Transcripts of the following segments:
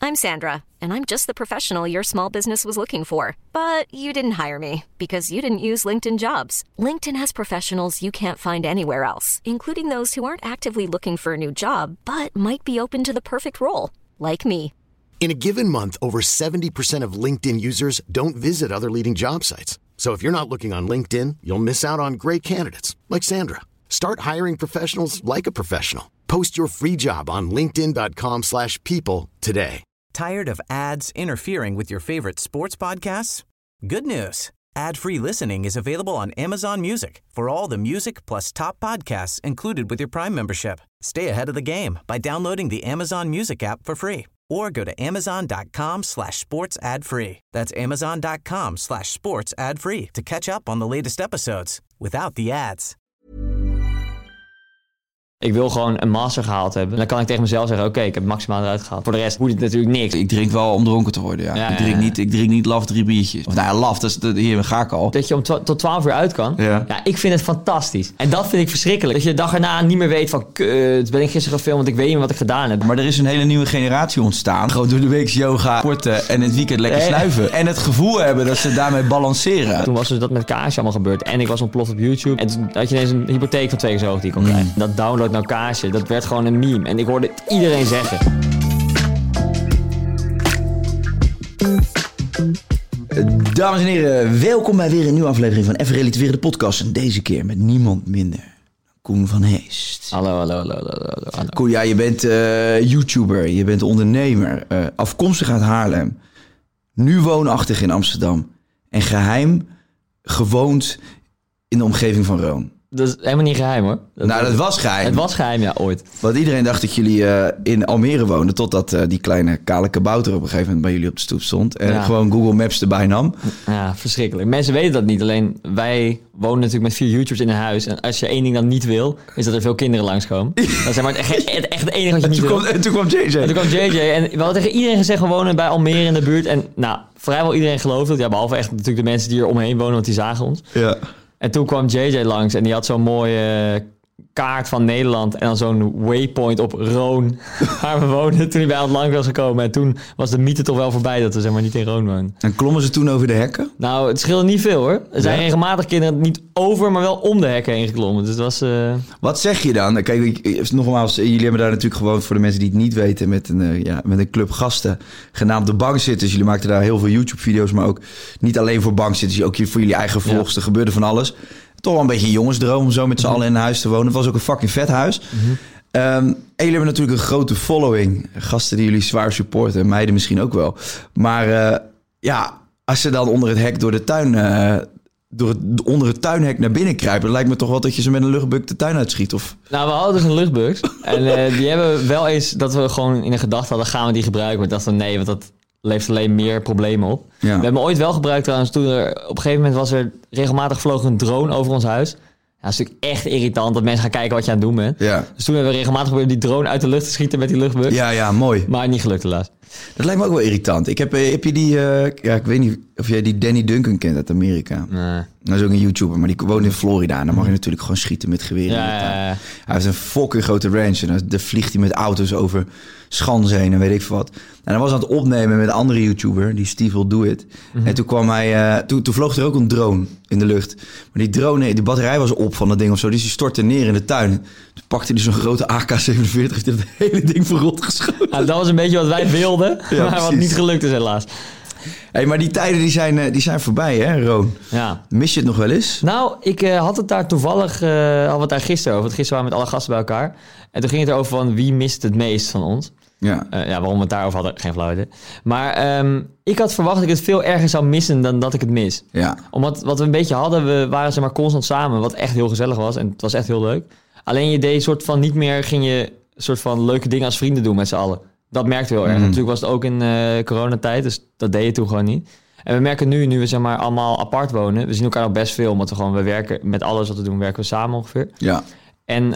I'm Sandra, and I'm just the professional your small business was looking for. But you didn't hire me because you didn't use LinkedIn Jobs. LinkedIn has professionals you can't find anywhere else, including those who aren't actively looking for a new job, but might be open to the perfect role, like me. In a given month, over 70% of LinkedIn users don't visit other leading job sites. So if you're not looking on LinkedIn, you'll miss out on great candidates like Sandra. Start hiring professionals like a professional. Post your free job on linkedin.com/people today. Tired of ads interfering with your favorite sports podcasts? Good news. Ad-free listening is available on Amazon Music for all the music plus top podcasts included with your Prime membership. Stay ahead of the game by downloading the Amazon Music app for free or go to amazon.com/sports ad free. That's amazon.com/sports ad free to catch up on the latest episodes without the ads. Ik wil gewoon een master gehaald hebben. Dan kan ik tegen mezelf zeggen, oké, ik heb het maximaal eruit gehaald. Voor de rest moet het natuurlijk niks. Ik drink wel om dronken te worden, ja. Ik drink niet laf 3 biertjes. Of nou ja, laf, hier ga ik al. Dat je tot 12 uur uit kan. Ja, ik vind het fantastisch. En dat vind ik verschrikkelijk. Dat je de dag erna niet meer weet van, kut, ben ik gisteren gefilmd, want ik weet niet meer wat ik gedaan heb. Maar er is een hele nieuwe generatie ontstaan. Gewoon door de week yoga, sporten en het weekend lekker snuiven. En het gevoel hebben dat ze daarmee balanceren. Toen was dus dat met Kaasje allemaal gebeurd. En ik was ontploft op YouTube. En toen had je ineens een hypotheek van 2 keer zo hoog die je kon krijgen. Dat download nou Kaasje, dat werd gewoon een meme. En ik hoorde het iedereen zeggen. Dames en heren, welkom bij weer een nieuwe aflevering van Even Relativeren, de podcast. En deze keer met niemand minder. Koen van Heest. Hallo. Koen, ja, je bent YouTuber, je bent ondernemer. Afkomstig uit Haarlem. Nu woonachtig in Amsterdam. En geheim gewoond in de omgeving van Rome. Dat is helemaal niet geheim, hoor. Dat was geheim. Het was geheim, ja, ooit. Want iedereen dacht dat jullie in Almere woonden, totdat die kleine kale kabouter op een gegeven moment bij jullie op de stoep stond. En gewoon Google Maps erbij nam. Ja, verschrikkelijk. Mensen weten dat niet. Alleen wij wonen natuurlijk met 4 YouTubers in een huis. En als je één ding dan niet wil, is dat er veel kinderen langskomen. Dat is maar echt het enige wat je niet wil. En toen kwam JJ. En we hadden tegen iedereen gezegd, we wonen bij Almere in de buurt. En nou, vrijwel iedereen geloofde het. Ja, behalve echt natuurlijk de mensen die er omheen wonen, want die zagen ons. Ja. En toen kwam JJ langs en die had zo'n mooie kaart van Nederland en dan zo'n waypoint op Roon, waar we woonden, toen hij bij aan het lang was gekomen. En toen was de mythe toch wel voorbij dat we zeg maar niet in Roon woonden. En klommen ze toen over de hekken? Nou, het scheelde niet veel, hoor. Er zijn regelmatig kinderen niet over, maar wel om de hekken heen geklommen. Dus het was... Wat zeg je dan? Kijk, nogmaals, jullie hebben daar natuurlijk gewoon, voor de mensen die het niet weten, met een club gasten genaamd de Bankzitters. Jullie maakten daar heel veel YouTube-video's, maar ook niet alleen voor bankzitters, ook voor jullie eigen vlogs. Er gebeurde van alles. Toch wel een beetje een jongensdroom om zo met z'n allen in een huis te wonen. Het was ook een fucking vet huis. En jullie hebben natuurlijk een grote following. Gasten die jullie zwaar supporten. Meiden misschien ook wel. Maar als ze dan onder het hek door de tuin... onder het tuinhek naar binnen kruipen... dan lijkt me toch wel dat je ze met een luchtbuk de tuin uitschiet. Of... Nou, we hadden dus een luchtbux. En die hebben wel eens... dat we gewoon in de gedachte hadden... gaan we die gebruiken? Maar dachten nee, want dat... levert alleen meer problemen op. Ja. We hebben ooit wel gebruikt trouwens. Toen er op een gegeven moment was er regelmatig vlogen een drone over ons huis. Ja, dat is natuurlijk echt irritant dat mensen gaan kijken wat je aan het doen bent. Ja. Dus toen hebben we regelmatig geprobeerd die drone uit de lucht te schieten met die luchtbug. Ja, mooi. Maar niet gelukt helaas. Dat lijkt me ook wel irritant. Heb je die... ik weet niet of jij die Danny Duncan kent uit Amerika. Nee. Dat is ook een YouTuber, maar die woont in Florida. En dan mag je natuurlijk gewoon schieten met geweren. Ja. Hij heeft een fucking grote ranch. En dan vliegt hij met auto's over schansen heen en weet ik veel wat. En hij was aan het opnemen met een andere YouTuber, die Steve Will Do It. En toen kwam hij... Toen vloog er ook een drone in de lucht. Maar die drone, die batterij was op van dat ding of zo. Dus die stortte neer in de tuin. Toen pakte hij zo'n grote AK-47. Heeft hij het hele ding verrot geschoten. Nou, dat was een beetje wat wij wilden. Ja, maar wat niet gelukt is helaas. Hey, maar die tijden die zijn voorbij, hè, Roon? Ja. Mis je het nog wel eens? Nou, ik had het daar toevallig... hadden we het daar gisteren over. Want gisteren waren we met alle gasten bij elkaar. En toen ging het erover van wie mist het meest van ons. Ja. Waarom we het daarover hadden, geen flauw idee. Maar ik had verwacht dat ik het veel erger zou missen dan dat ik het mis. Ja. Omdat wat we een beetje hadden, we waren zeg maar constant samen. Wat echt heel gezellig was. En het was echt heel leuk. Alleen je deed soort van niet meer... ging je soort van leuke dingen als vrienden doen met z'n allen. Dat merkte heel erg. Natuurlijk was het ook in coronatijd, dus dat deed je toen gewoon niet. En we merken nu we zeg maar allemaal apart wonen, we zien elkaar nog best veel, omdat we werken met alles wat we doen, werken we samen ongeveer. Ja. En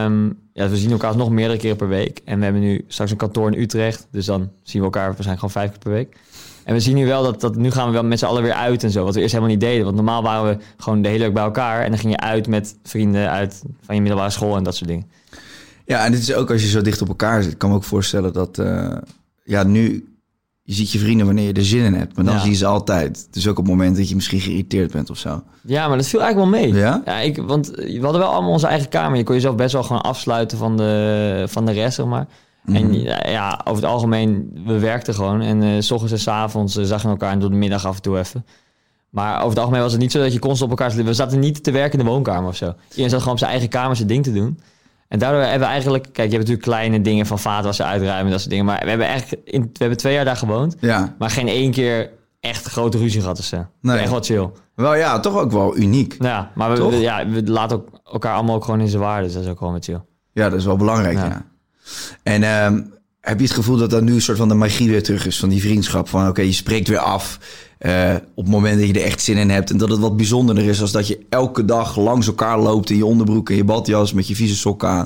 we zien elkaar nog meerdere keren per week. En we hebben nu straks een kantoor in Utrecht, dus dan zien we elkaar waarschijnlijk gewoon 5 keer per week. En we zien nu wel dat nu gaan we wel met z'n allen weer uit en zo, wat we eerst helemaal niet deden. Want normaal waren we gewoon de hele week bij elkaar en dan ging je uit met vrienden uit van je middelbare school en dat soort dingen. Ja, en dit is ook als je zo dicht op elkaar zit. Ik kan me ook voorstellen dat nu je ziet je vrienden wanneer je er zin in hebt. Maar dan zie je ze altijd. Dus ook op het moment dat je misschien geïrriteerd bent of zo. Ja, maar dat viel eigenlijk wel mee. Ja? Want we hadden wel allemaal onze eigen kamer. Je kon jezelf best wel gewoon afsluiten van de rest, zeg maar. En over het algemeen, we werkten gewoon. En 's ochtends en 's avonds zagen we elkaar en door de middag af en toe even. Maar over het algemeen was het niet zo dat je constant op elkaar zat. We zaten niet te werken in de woonkamer of zo. Iedereen zat gewoon op zijn eigen kamer zijn ding te doen. En daardoor hebben we eigenlijk... Kijk, je hebt natuurlijk kleine dingen van vaatwassen uitruimen, dat soort dingen. Maar we hebben eigenlijk we hebben 2 jaar daar gewoond. Ja. Maar geen 1 keer echt grote ruzie gehad. Dus echt wat chill. Wel ja, toch ook wel uniek. Ja, maar we laten ook elkaar allemaal ook gewoon in zijn waarde. Dus dat is ook gewoon wat chill. Ja, dat is wel belangrijk, ja. En heb je het gevoel dat dat nu een soort van de magie weer terug is van die vriendschap? Van oké, je spreekt weer af op het moment dat je er echt zin in hebt. En dat het wat bijzonderder is als dat je elke dag langs elkaar loopt in je onderbroek en je badjas met je vieze sokken aan.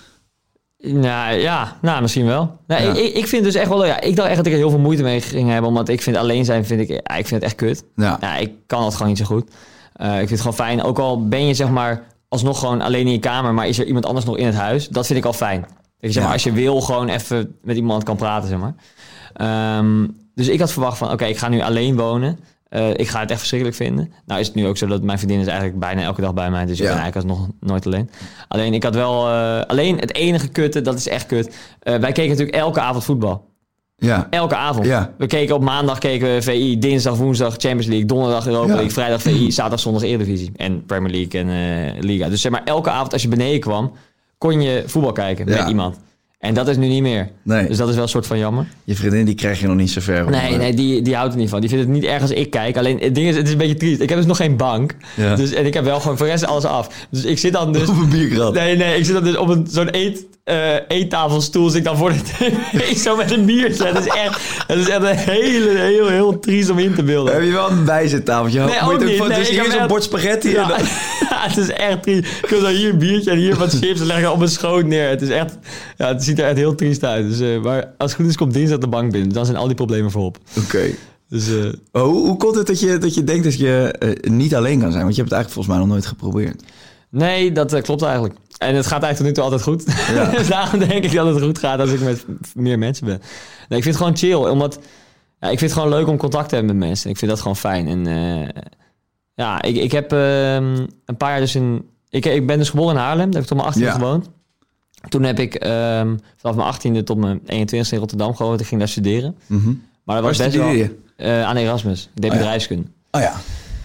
Nou, misschien wel. Nou, ik vind dus echt wel... Ja, ik dacht echt dat ik er heel veel moeite mee ging hebben. Omdat ik vind alleen zijn, ik vind het echt kut. Ja, ik kan het gewoon niet zo goed. Ik vind het gewoon fijn. Ook al ben je zeg maar alsnog gewoon alleen in je kamer, maar is er iemand anders nog in het huis? Dat vind ik al fijn. Dat je, zeg maar, als je wil gewoon even met iemand kan praten, zeg maar. Dus ik had verwacht van, oké, ik ga nu alleen wonen. Ik ga het echt verschrikkelijk vinden. Nou is het nu ook zo dat mijn vriendin is eigenlijk bijna elke dag bij mij. Dus ik ben eigenlijk nog nooit alleen. Alleen ik had wel... alleen het enige kutte, dat is echt kut. Wij keken natuurlijk elke avond voetbal. Ja. Elke avond. Ja. We keken op maandag VI, dinsdag, woensdag Champions League, donderdag Europa League, vrijdag VI, zaterdag, zondag Eredivisie. En Premier League en Liga. Dus zeg maar elke avond als je beneden kwam, kon je voetbal kijken met iemand. En dat is nu niet meer. Nee. Dus dat is wel een soort van jammer. Je vriendin, die krijg je nog niet zo ver. Nee, die houdt er niet van. Die vindt het niet erg als ik kijk. Alleen het ding is, het is een beetje triest. Ik heb dus nog geen bank. Ja. Dus, en ik heb wel gewoon voor de rest alles af. Dus ik zit dan dus... Op een bierkrat. Nee, ik zit dan dus op zo'n eettafelstoel. Zit ik dan voor de tv zo met een biertje. Het is echt een heel triest om in te beelden. Heb je wel een bijzettafeltje? Nee, ook niet. Dus hier zo'n bord spaghetti. Ja. Ja, het is echt triest. Ik wil zo hier een biertje en hier wat chips en leggen op mijn schoot neer. Het is echt... Ja, het ziet er echt heel triest uit. Dus, maar als het goed is, komt dinsdag de bank binnen. Dan zijn al die problemen voorop. Oké. Dus, hoe komt het dat je denkt dat je niet alleen kan zijn? Want je hebt het eigenlijk volgens mij nog nooit geprobeerd. Nee, dat klopt eigenlijk. En het gaat eigenlijk tot nu toe altijd goed. Ja. Dus daarom denk ik dat het goed gaat als ik met meer mensen ben. Nee, ik vind het gewoon chill. Omdat ik vind het gewoon leuk om contact te hebben met mensen. Ik vind dat gewoon fijn. En ik heb een paar jaar dus in... Ik ben dus geboren in Haarlem. Daar heb ik tot mijn 18e gewoond. Toen heb ik vanaf mijn 18e tot mijn 21e in Rotterdam gewoond. Ik ging daar studeren. Mm-hmm. Maar dat was best wel aan Erasmus. Ik deed bedrijfskunde. Oh ja.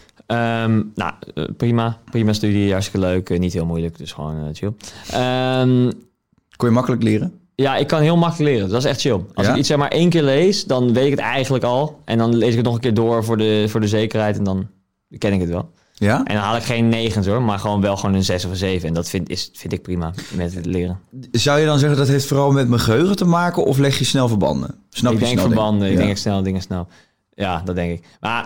Prima studie, hartstikke leuk. Niet heel moeilijk, dus gewoon chill. Kon je makkelijk leren? Ja, ik kan heel makkelijk leren. Dat is echt chill. Als ik iets zeg maar 1 keer lees, dan weet ik het eigenlijk al. En dan lees ik het nog een keer door voor de zekerheid. En dan ken ik het wel. Ja? En dan haal ik geen 9 hoor, maar gewoon een 6 of een 7. En dat vind ik prima met het leren. Zou je dan zeggen dat heeft vooral met mijn geheugen te maken? Of leg je snel verbanden? Ik denk verbanden. Ik denk snel dingen snel. Ja, dat denk ik.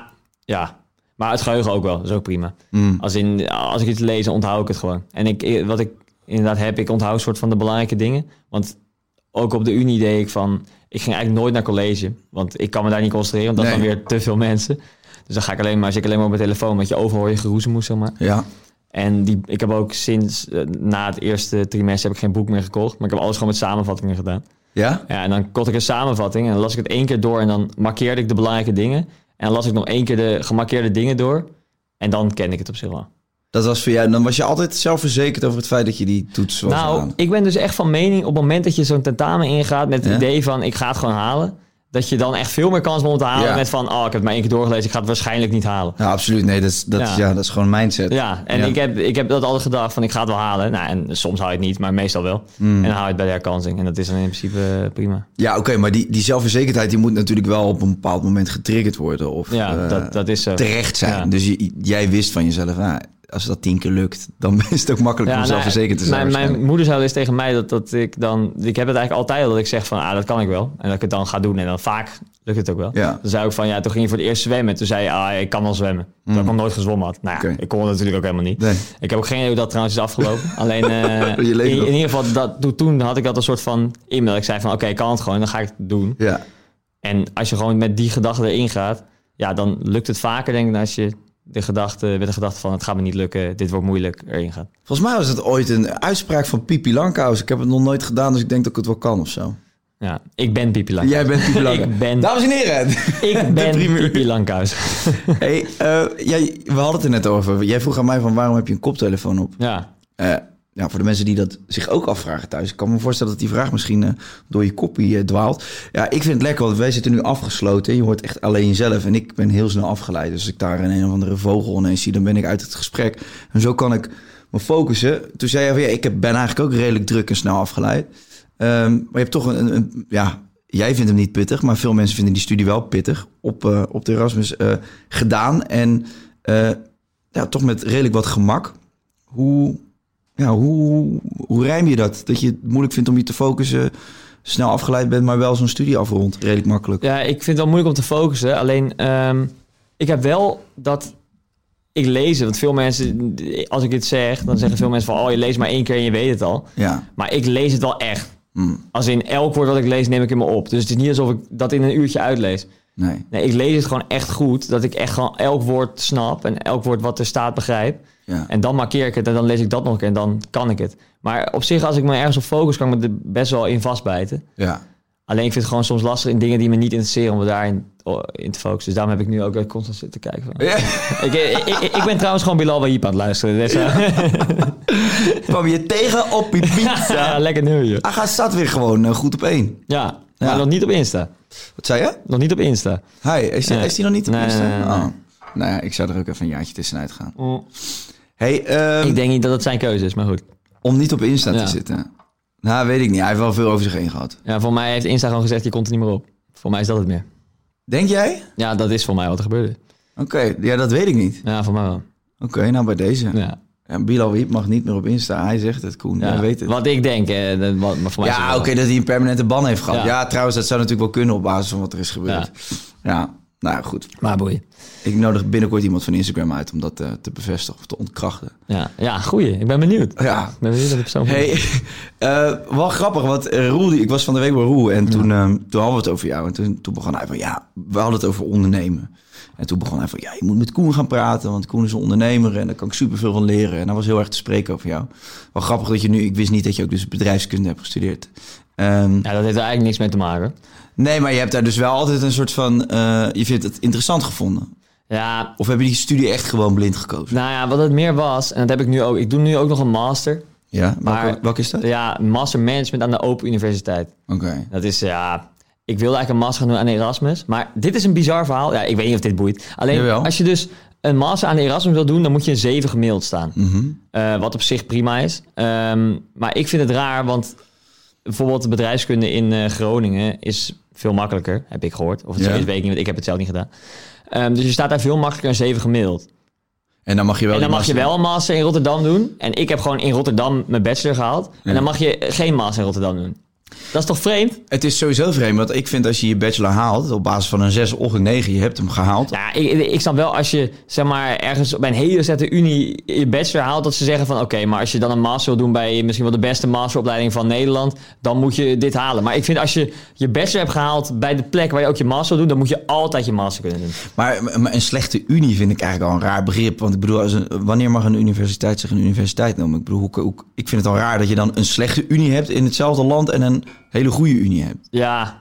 Maar het geheugen ook wel. Dat is ook prima. Als ik iets lees, onthoud ik het gewoon. En wat ik inderdaad heb, ik onthoud een soort van de belangrijke dingen. Want ook op de Unie deed ik van... Ik ging eigenlijk nooit naar college. Want ik kan me daar niet concentreren. Want dat zijn weer te veel mensen. Dus dan ga ik alleen maar op mijn telefoon. Want je overal hoor je geroezemoes, zeg maar. Ja. En ik heb ook sinds na het eerste trimester heb ik geen boek meer gekocht. Maar ik heb alles gewoon met samenvattingen gedaan. Ja? Ja, en dan kocht ik een samenvatting. En dan las ik het 1 keer door. En dan markeerde ik de belangrijke dingen. En dan las ik nog 1 keer de gemarkeerde dingen door. En dan kende ik het op zich wel. Dat was voor jou... Dan was je altijd zelfverzekerd over het feit dat je die toets was aan. Ik ben dus echt van mening... op het moment dat je zo'n tentamen ingaat... met het idee van ik ga het gewoon halen... dat je dan echt veel meer kans hebt om te halen... met van, ik heb het maar 1 keer doorgelezen... ik ga het waarschijnlijk niet halen. Ja, absoluut. Nee, dat is gewoon mindset. Ja, en ik heb dat altijd gedacht van... ik ga het wel halen. Nou, en soms haal je het niet, maar meestal wel. En dan haal je het bij de herkansing. En dat is dan in principe prima. Ja, oké, maar die zelfverzekerdheid... die moet natuurlijk wel op een bepaald moment getriggerd worden. Of dat is zo. Terecht zijn. Ja. Dus jij wist van jezelf... als dat 10 keer lukt, dan is het ook makkelijk om zelfverzekerd te zijn. Mijn moeder zei dus tegen mij dat ik dan... Ik heb het eigenlijk altijd dat ik zeg van, dat kan ik wel. En dat ik het dan ga doen. En dan vaak lukt het ook wel. Ja. Dan zei ik van, toen ging je voor het eerst zwemmen. Toen zei je, ik kan wel zwemmen. Terwijl ik nog nooit gezwommen had. Nou ik kon het natuurlijk ook helemaal niet. Nee. Ik heb ook geen idee hoe dat trouwens is afgelopen. Alleen, in ieder geval, toen had ik dat een soort van e-mail. Ik zei van, ik kan het gewoon, dan ga ik het doen. Ja. En als je gewoon met die gedachte erin gaat... dan lukt het vaker, denk ik, als je... met de gedachte van het gaat me niet lukken, dit wordt moeilijk, erin gaat. Volgens mij was het ooit een uitspraak van Pipi Langkous. Ik heb het nog nooit gedaan, dus ik denk dat ik het wel kan of zo. Ja, ik ben Pipi Langkous. Jij bent Pipi Langkous. Dames en heren. Ik ben Pipi Langkous. Hey, we hadden het er net over. Jij vroeg aan mij van waarom heb je een koptelefoon op? Ja. Voor de mensen die dat zich ook afvragen thuis. Ik kan me voorstellen dat die vraag misschien door je koppie dwaalt. Ja, ik vind het lekker, want wij zitten nu afgesloten. Je hoort echt alleen jezelf. En ik ben heel snel afgeleid. Dus als ik daar een of andere vogel ineens zie, dan ben ik uit het gesprek. En zo kan ik me focussen. Toen zei hij van, ik ben eigenlijk ook redelijk druk en snel afgeleid. Maar je hebt toch jij vindt hem niet pittig, maar veel mensen vinden die studie wel pittig. Op de Erasmus gedaan. En toch met redelijk wat gemak. Hoe rijm je dat? Dat je het moeilijk vindt om je te focussen, snel afgeleid bent, maar wel zo'n studie afrondt. Redelijk makkelijk. Ja, ik vind het wel moeilijk om te focussen. Alleen, ik heb wel dat ik lees. Want veel mensen, als ik dit zeg, dan zeggen veel mensen van, je leest maar 1 keer en je weet het al. Ja. Maar ik lees het wel echt. Als in elk woord wat ik lees, neem ik in me op. Dus het is niet alsof ik dat in een uurtje uitlees. Nee, ik lees het gewoon echt goed. Dat ik echt gewoon elk woord snap en elk woord wat er staat begrijp. Ja. En dan markeer ik het en dan lees ik dat nog een keer en dan kan ik het. Maar op zich, als ik me ergens op focus, kan ik me er best wel in vastbijten. Ja. Alleen ik vind het gewoon soms lastig in dingen die me niet interesseren om me daarin in te focussen. Dus daarom heb ik nu ook constant zitten kijken. Ja. Ik ben trouwens gewoon Bilal Wahib aan het luisteren. Dus, kwam je tegen op je pizza? Ja, lekker nu. Aga staat weer gewoon goed op 1. Ja, maar nog niet op Insta. Wat zei je? Nog niet op Insta. Is die nog niet op Insta? Nee. Oh. Nou ja, ik zou er ook even een jaartje tussenuit gaan. Hey, ik denk niet dat het zijn keuze is, maar goed. Om niet op Insta te zitten? Nou, weet ik niet. Hij heeft wel veel over zich heen gehad. Ja, voor mij heeft Insta gewoon gezegd, je komt er niet meer op. Voor mij is dat het meer. Denk jij? Ja, dat is voor mij wat er gebeurde. Oké, ja, dat weet ik niet. Ja, voor mij wel. Oké, nou bij deze. Ja. En Bilal Wahib mag niet meer op Insta. Hij zegt het, Koen. Jij weet het. Wat ik denk. Maar voor mij oké, dat hij een permanente ban heeft gehad. Ja, trouwens, dat zou natuurlijk wel kunnen op basis van wat er is gebeurd. Ja, nou goed. Maar boeien. Ik nodig binnenkort iemand van Instagram uit om dat te bevestigen of te ontkrachten. Ja, goeie. Ik ben benieuwd. Ja. Ik ben benieuwd naar de persoon. Hey, wel grappig, want Roel, ik was van de week bij Roel en toen hadden we het over jou. En toen begon hij van, we hadden het over ondernemen. En toen begon hij van, je moet met Koen gaan praten, want Koen is een ondernemer en daar kan ik superveel van leren. En hij was heel erg te spreken over jou. Wel grappig dat je nu, ik wist niet dat je ook dus bedrijfskunde hebt gestudeerd. Dat heeft er eigenlijk niks mee te maken. Nee, maar je hebt daar dus wel altijd een soort van, je vindt het interessant gevonden. Ja. Of heb je die studie echt gewoon blind gekozen? Nou ja, wat het meer was, en dat heb ik nu ook. Ik doe nu ook nog een master. Ja, welke is dat? Ja, master management aan de Open Universiteit. Oké. Dat is, ik wilde eigenlijk een master gaan doen aan de Erasmus. Maar dit is een bizar verhaal. Ja, ik weet niet of dit boeit. Alleen, als je dus een master aan de Erasmus wil doen, dan moet je een 7 gemiddeld staan. Mm-hmm. Wat op zich prima is. Maar ik vind het raar, want bijvoorbeeld de bedrijfskunde in Groningen is veel makkelijker, heb ik gehoord. Of het zo is, weet ik niet, want ik heb het zelf niet gedaan. Dus je staat daar veel makkelijker een 7 gemiddeld. En dan mag je wel een master in Rotterdam doen. En ik heb gewoon in Rotterdam mijn bachelor gehaald. Ja. En dan mag je geen master in Rotterdam doen. Dat is toch vreemd? Het is sowieso vreemd, want ik vind als je je bachelor haalt op basis van een 6 of een 9, je hebt hem gehaald. Ja, ik snap wel als je zeg maar ergens bij een hele zette unie je bachelor haalt, dat ze zeggen van oké, maar als je dan een master wil doen bij misschien wel de beste masteropleiding van Nederland, dan moet je dit halen. Maar ik vind als je je bachelor hebt gehaald bij de plek waar je ook je master wil doen, dan moet je altijd je master kunnen doen. Maar een slechte unie vind ik eigenlijk al een raar begrip. Want ik bedoel, wanneer mag een universiteit zich een universiteit noemen? Ik bedoel, ik vind het al raar dat je dan een slechte unie hebt in hetzelfde land en een hele goede unie hebt. Ja.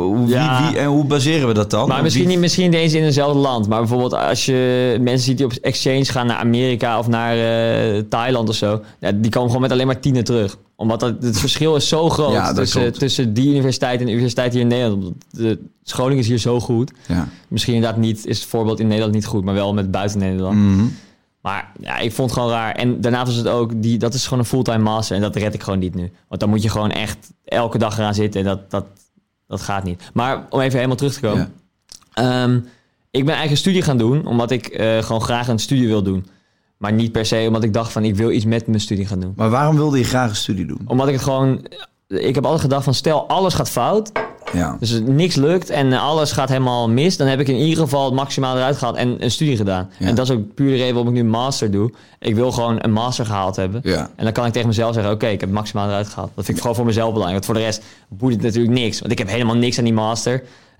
Wie en hoe baseren we dat dan? Maar misschien niet eens in hetzelfde land. Maar bijvoorbeeld als je mensen ziet die op exchange gaan naar Amerika of naar Thailand of zo. Ja, die komen gewoon met alleen maar 10 terug. Omdat het verschil is zo groot tussen die universiteit en de universiteit hier in Nederland. De scholing is hier zo goed. Ja. Misschien inderdaad niet, is het voorbeeld in Nederland niet goed, maar wel met buiten Nederland. Mm-hmm. Maar ja, ik vond het gewoon raar. En daarnaast was het ook, dat is gewoon een fulltime master. En dat red ik gewoon niet nu. Want dan moet je gewoon echt elke dag eraan zitten. En dat gaat niet. Maar om even helemaal terug te komen. Ja. Ik ben eigenlijk een studie gaan doen. Omdat ik gewoon graag een studie wil doen. Maar niet per se omdat ik dacht van ik wil iets met mijn studie gaan doen. Maar waarom wilde je graag een studie doen? Omdat ik het gewoon... Ik heb altijd gedacht van stel alles gaat fout. Ja. Dus niks lukt en alles gaat helemaal mis. Dan heb ik in ieder geval het maximaal eruit gehaald en een studie gedaan. Ja. En dat is ook puur de reden waarom ik nu een master doe. Ik wil gewoon een master gehaald hebben. Ja. En dan kan ik tegen mezelf zeggen, oké, ik heb het maximaal eruit gehaald. Dat vind ik gewoon voor mezelf belangrijk. Want voor de rest boeit het natuurlijk niks. Want ik heb helemaal niks aan die master.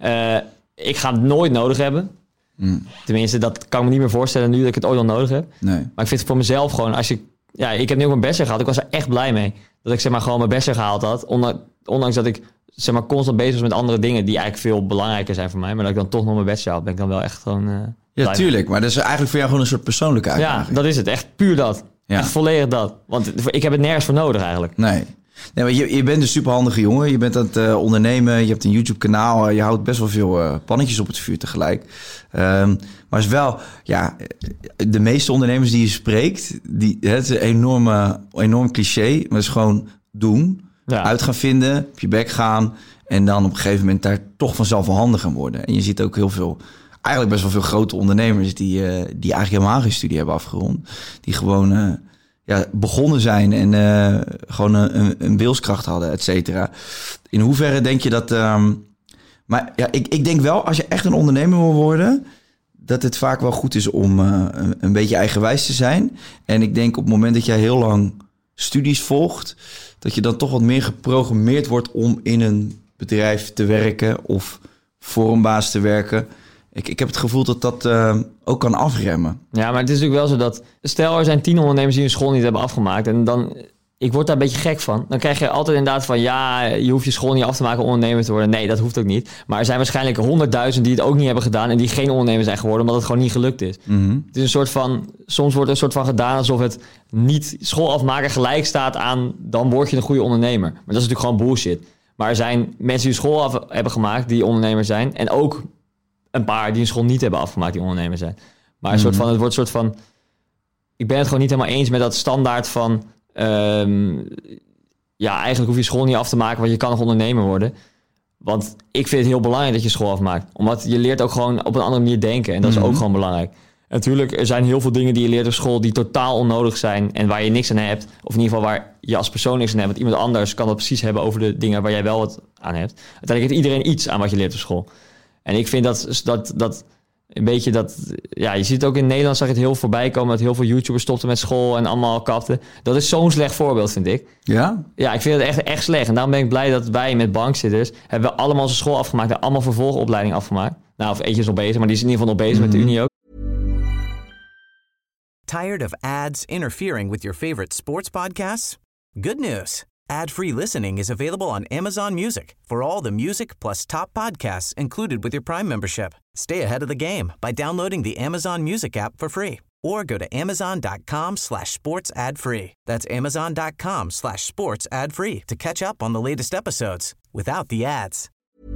Ik ga het nooit nodig hebben. Tenminste, dat kan ik me niet meer voorstellen nu dat ik het ooit al nodig heb. Nee. Maar ik vind het voor mezelf gewoon, ik heb nu ook een bachelor gehad. Ik was er echt blij mee. Dat ik zeg maar gewoon mijn bachelor gehaald had. Ondanks dat ik zeg maar constant bezig was met andere dingen die eigenlijk veel belangrijker zijn voor mij. Maar dat ik dan toch nog mijn bachelor had, ben ik dan wel echt gewoon... ja, tuurlijk. Maar dat is eigenlijk voor jou gewoon een soort persoonlijke uitdaging. Ja, dat is het. Echt puur dat. Ja. Echt volledig dat. Want ik heb het nergens voor nodig eigenlijk. Nee, maar je bent een superhandige jongen. Je bent aan het ondernemen. Je hebt een YouTube-kanaal. Je houdt best wel veel pannetjes op het vuur tegelijk. Maar is wel... Ja, de meeste ondernemers die je spreekt... het is een enorm cliché. Maar het is gewoon doen. Ja. Uit gaan vinden. Op je bek gaan. En dan op een gegeven moment daar toch vanzelf wel handig gaan worden. En je ziet ook heel veel... Eigenlijk best wel veel grote ondernemers... die eigenlijk helemaal geen studie hebben afgerond. Die gewoon... begonnen zijn en gewoon een wilskracht hadden, et cetera. In hoeverre denk je dat... maar ja, ik denk wel, als je echt een ondernemer wil worden... dat het vaak wel goed is om een beetje eigenwijs te zijn. En ik denk op het moment dat jij heel lang studies volgt... dat je dan toch wat meer geprogrammeerd wordt... om in een bedrijf te werken of voor een baas te werken... Ik heb het gevoel dat dat ook kan afremmen. Ja, maar het is natuurlijk wel zo dat... Stel, er zijn 10 ondernemers die hun school niet hebben afgemaakt. En dan... Ik word daar een beetje gek van. Dan krijg je altijd inderdaad van... Ja, je hoeft je school niet af te maken om ondernemer te worden. Nee, dat hoeft ook niet. Maar er zijn waarschijnlijk 100.000 die het ook niet hebben gedaan... en die geen ondernemer zijn geworden... omdat het gewoon niet gelukt is. Mm-hmm. Het is een soort van... Soms wordt er een soort van gedaan alsof het niet school afmaken gelijk staat aan... dan word je een goede ondernemer. Maar dat is natuurlijk gewoon bullshit. Maar er zijn mensen die school af hebben gemaakt... die ondernemer zijn. En ook... een paar die een school niet hebben afgemaakt die ondernemer zijn. Maar een soort van, het wordt een soort van... Ik ben het gewoon niet helemaal eens met dat standaard van... eigenlijk hoef je school niet af te maken... want je kan nog ondernemer worden. Want ik vind het heel belangrijk dat je school afmaakt. Omdat je leert ook gewoon op een andere manier denken. En dat is ook gewoon belangrijk. Natuurlijk, er zijn heel veel dingen die je leert op school... die totaal onnodig zijn en waar je niks aan hebt. Of in ieder geval waar je als persoon niks aan hebt. Want iemand anders kan dat precies hebben over de dingen... waar jij wel wat aan hebt. Uiteindelijk heeft iedereen iets aan wat je leert op school. En ik vind dat een beetje dat... Ja, je ziet het ook in Nederland, zag je het heel voorbij komen... dat heel veel YouTubers stopten met school en allemaal kapten. Dat is zo'n slecht voorbeeld, vind ik. Ja? Ja, ik vind het echt slecht. En daarom ben ik blij dat wij met bankzitters... hebben we allemaal onze school afgemaakt... en allemaal vervolgopleiding afgemaakt. Nou, of eentje is nog bezig, maar die is in ieder geval nog bezig met de Unie ook. Tired of ads interfering with your favorite sports podcasts? Good news. Ad-free listening is available on Amazon Music for all the music plus top podcasts included with your Prime membership. Stay ahead of the game by downloading the Amazon Music app for free or go to amazon.com/sports ad free. That's amazon.com/sports ad free to catch up on the latest episodes without the ads.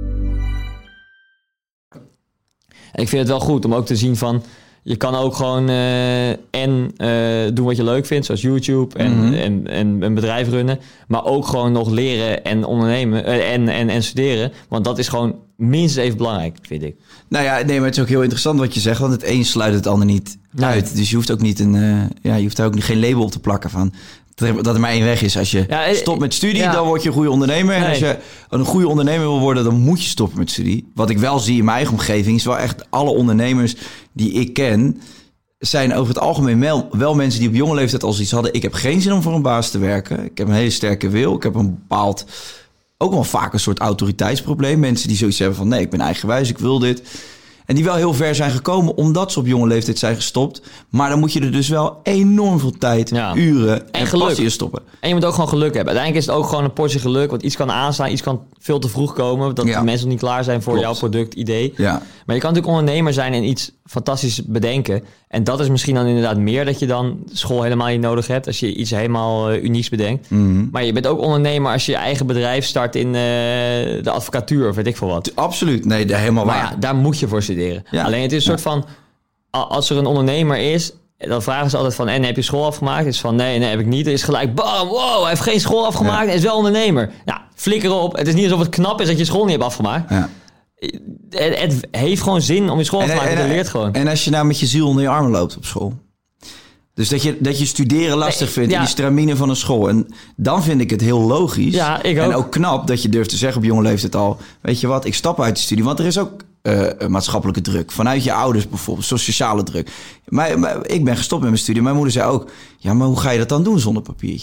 Ik vind het wel goed om ook te zien van... Je kan ook gewoon doen wat je leuk vindt, zoals YouTube en een bedrijf runnen. Maar ook gewoon nog leren en ondernemen en studeren. Want dat is gewoon minstens even belangrijk, vind ik. Nou ja, nee, maar het is ook heel interessant wat je zegt. Want het een sluit het ander niet uit. Dus je hoeft ook niet je hoeft daar ook geen label op te plakken van... dat er maar één weg is. Als je stopt met studie, dan word je een goede ondernemer. En als je een goede ondernemer wil worden, dan moet je stoppen met studie. Wat ik wel zie in mijn eigen omgeving, is wel echt alle ondernemers die ik ken, zijn over het algemeen wel mensen die op jonge leeftijd al iets hadden. Ik heb geen zin om voor een baas te werken. Ik heb een hele sterke wil. Ik heb een bepaald, ook wel vaak een soort autoriteitsprobleem. Mensen die zoiets hebben van, nee, ik ben eigenwijs, ik wil dit. En die wel heel ver zijn gekomen omdat ze op jonge leeftijd zijn gestopt. Maar dan moet je er dus wel enorm veel tijd, uren en passie in stoppen. En je moet ook gewoon geluk hebben. Uiteindelijk is het ook gewoon een portie geluk. Want iets kan aanslaan, iets kan veel te vroeg komen. Dat de mensen nog niet klaar zijn voor jouw product, idee. Ja. Maar je kan natuurlijk ondernemer zijn en iets fantastisch bedenken. En dat is misschien dan inderdaad meer dat je dan school helemaal niet nodig hebt. Als je iets helemaal unieks bedenkt. Mm-hmm. Maar je bent ook ondernemer als je je eigen bedrijf start in de advocatuur of weet ik veel wat. Absoluut. Nee, helemaal waar. Maar ja, daar moet je voor studeren. Ja. Alleen het is een soort van, als er een ondernemer is, dan vragen ze altijd van, en heb je school afgemaakt? Het is van, nee, heb ik niet. Het is gelijk, bam, wow, hij heeft geen school afgemaakt en is wel ondernemer. Nou, flikker op. Het is niet alsof het knap is dat je school niet hebt afgemaakt. Ja. Het heeft gewoon zin om je school af te maken. Je leert gewoon. En als je nou met je ziel onder je armen loopt op school. Dus dat je studeren lastig vindt in die stramine van een school. En dan vind ik het heel logisch. Ja, ik ook. En ook knap dat je durft te zeggen op jonge leeftijd al, weet je wat, ik stap uit de studie. Want er is ook maatschappelijke druk. Vanuit je ouders bijvoorbeeld, zo'n sociale druk. Maar ik ben gestopt met mijn studie. Mijn moeder zei ook, ja, maar hoe ga je dat dan doen zonder papiertje?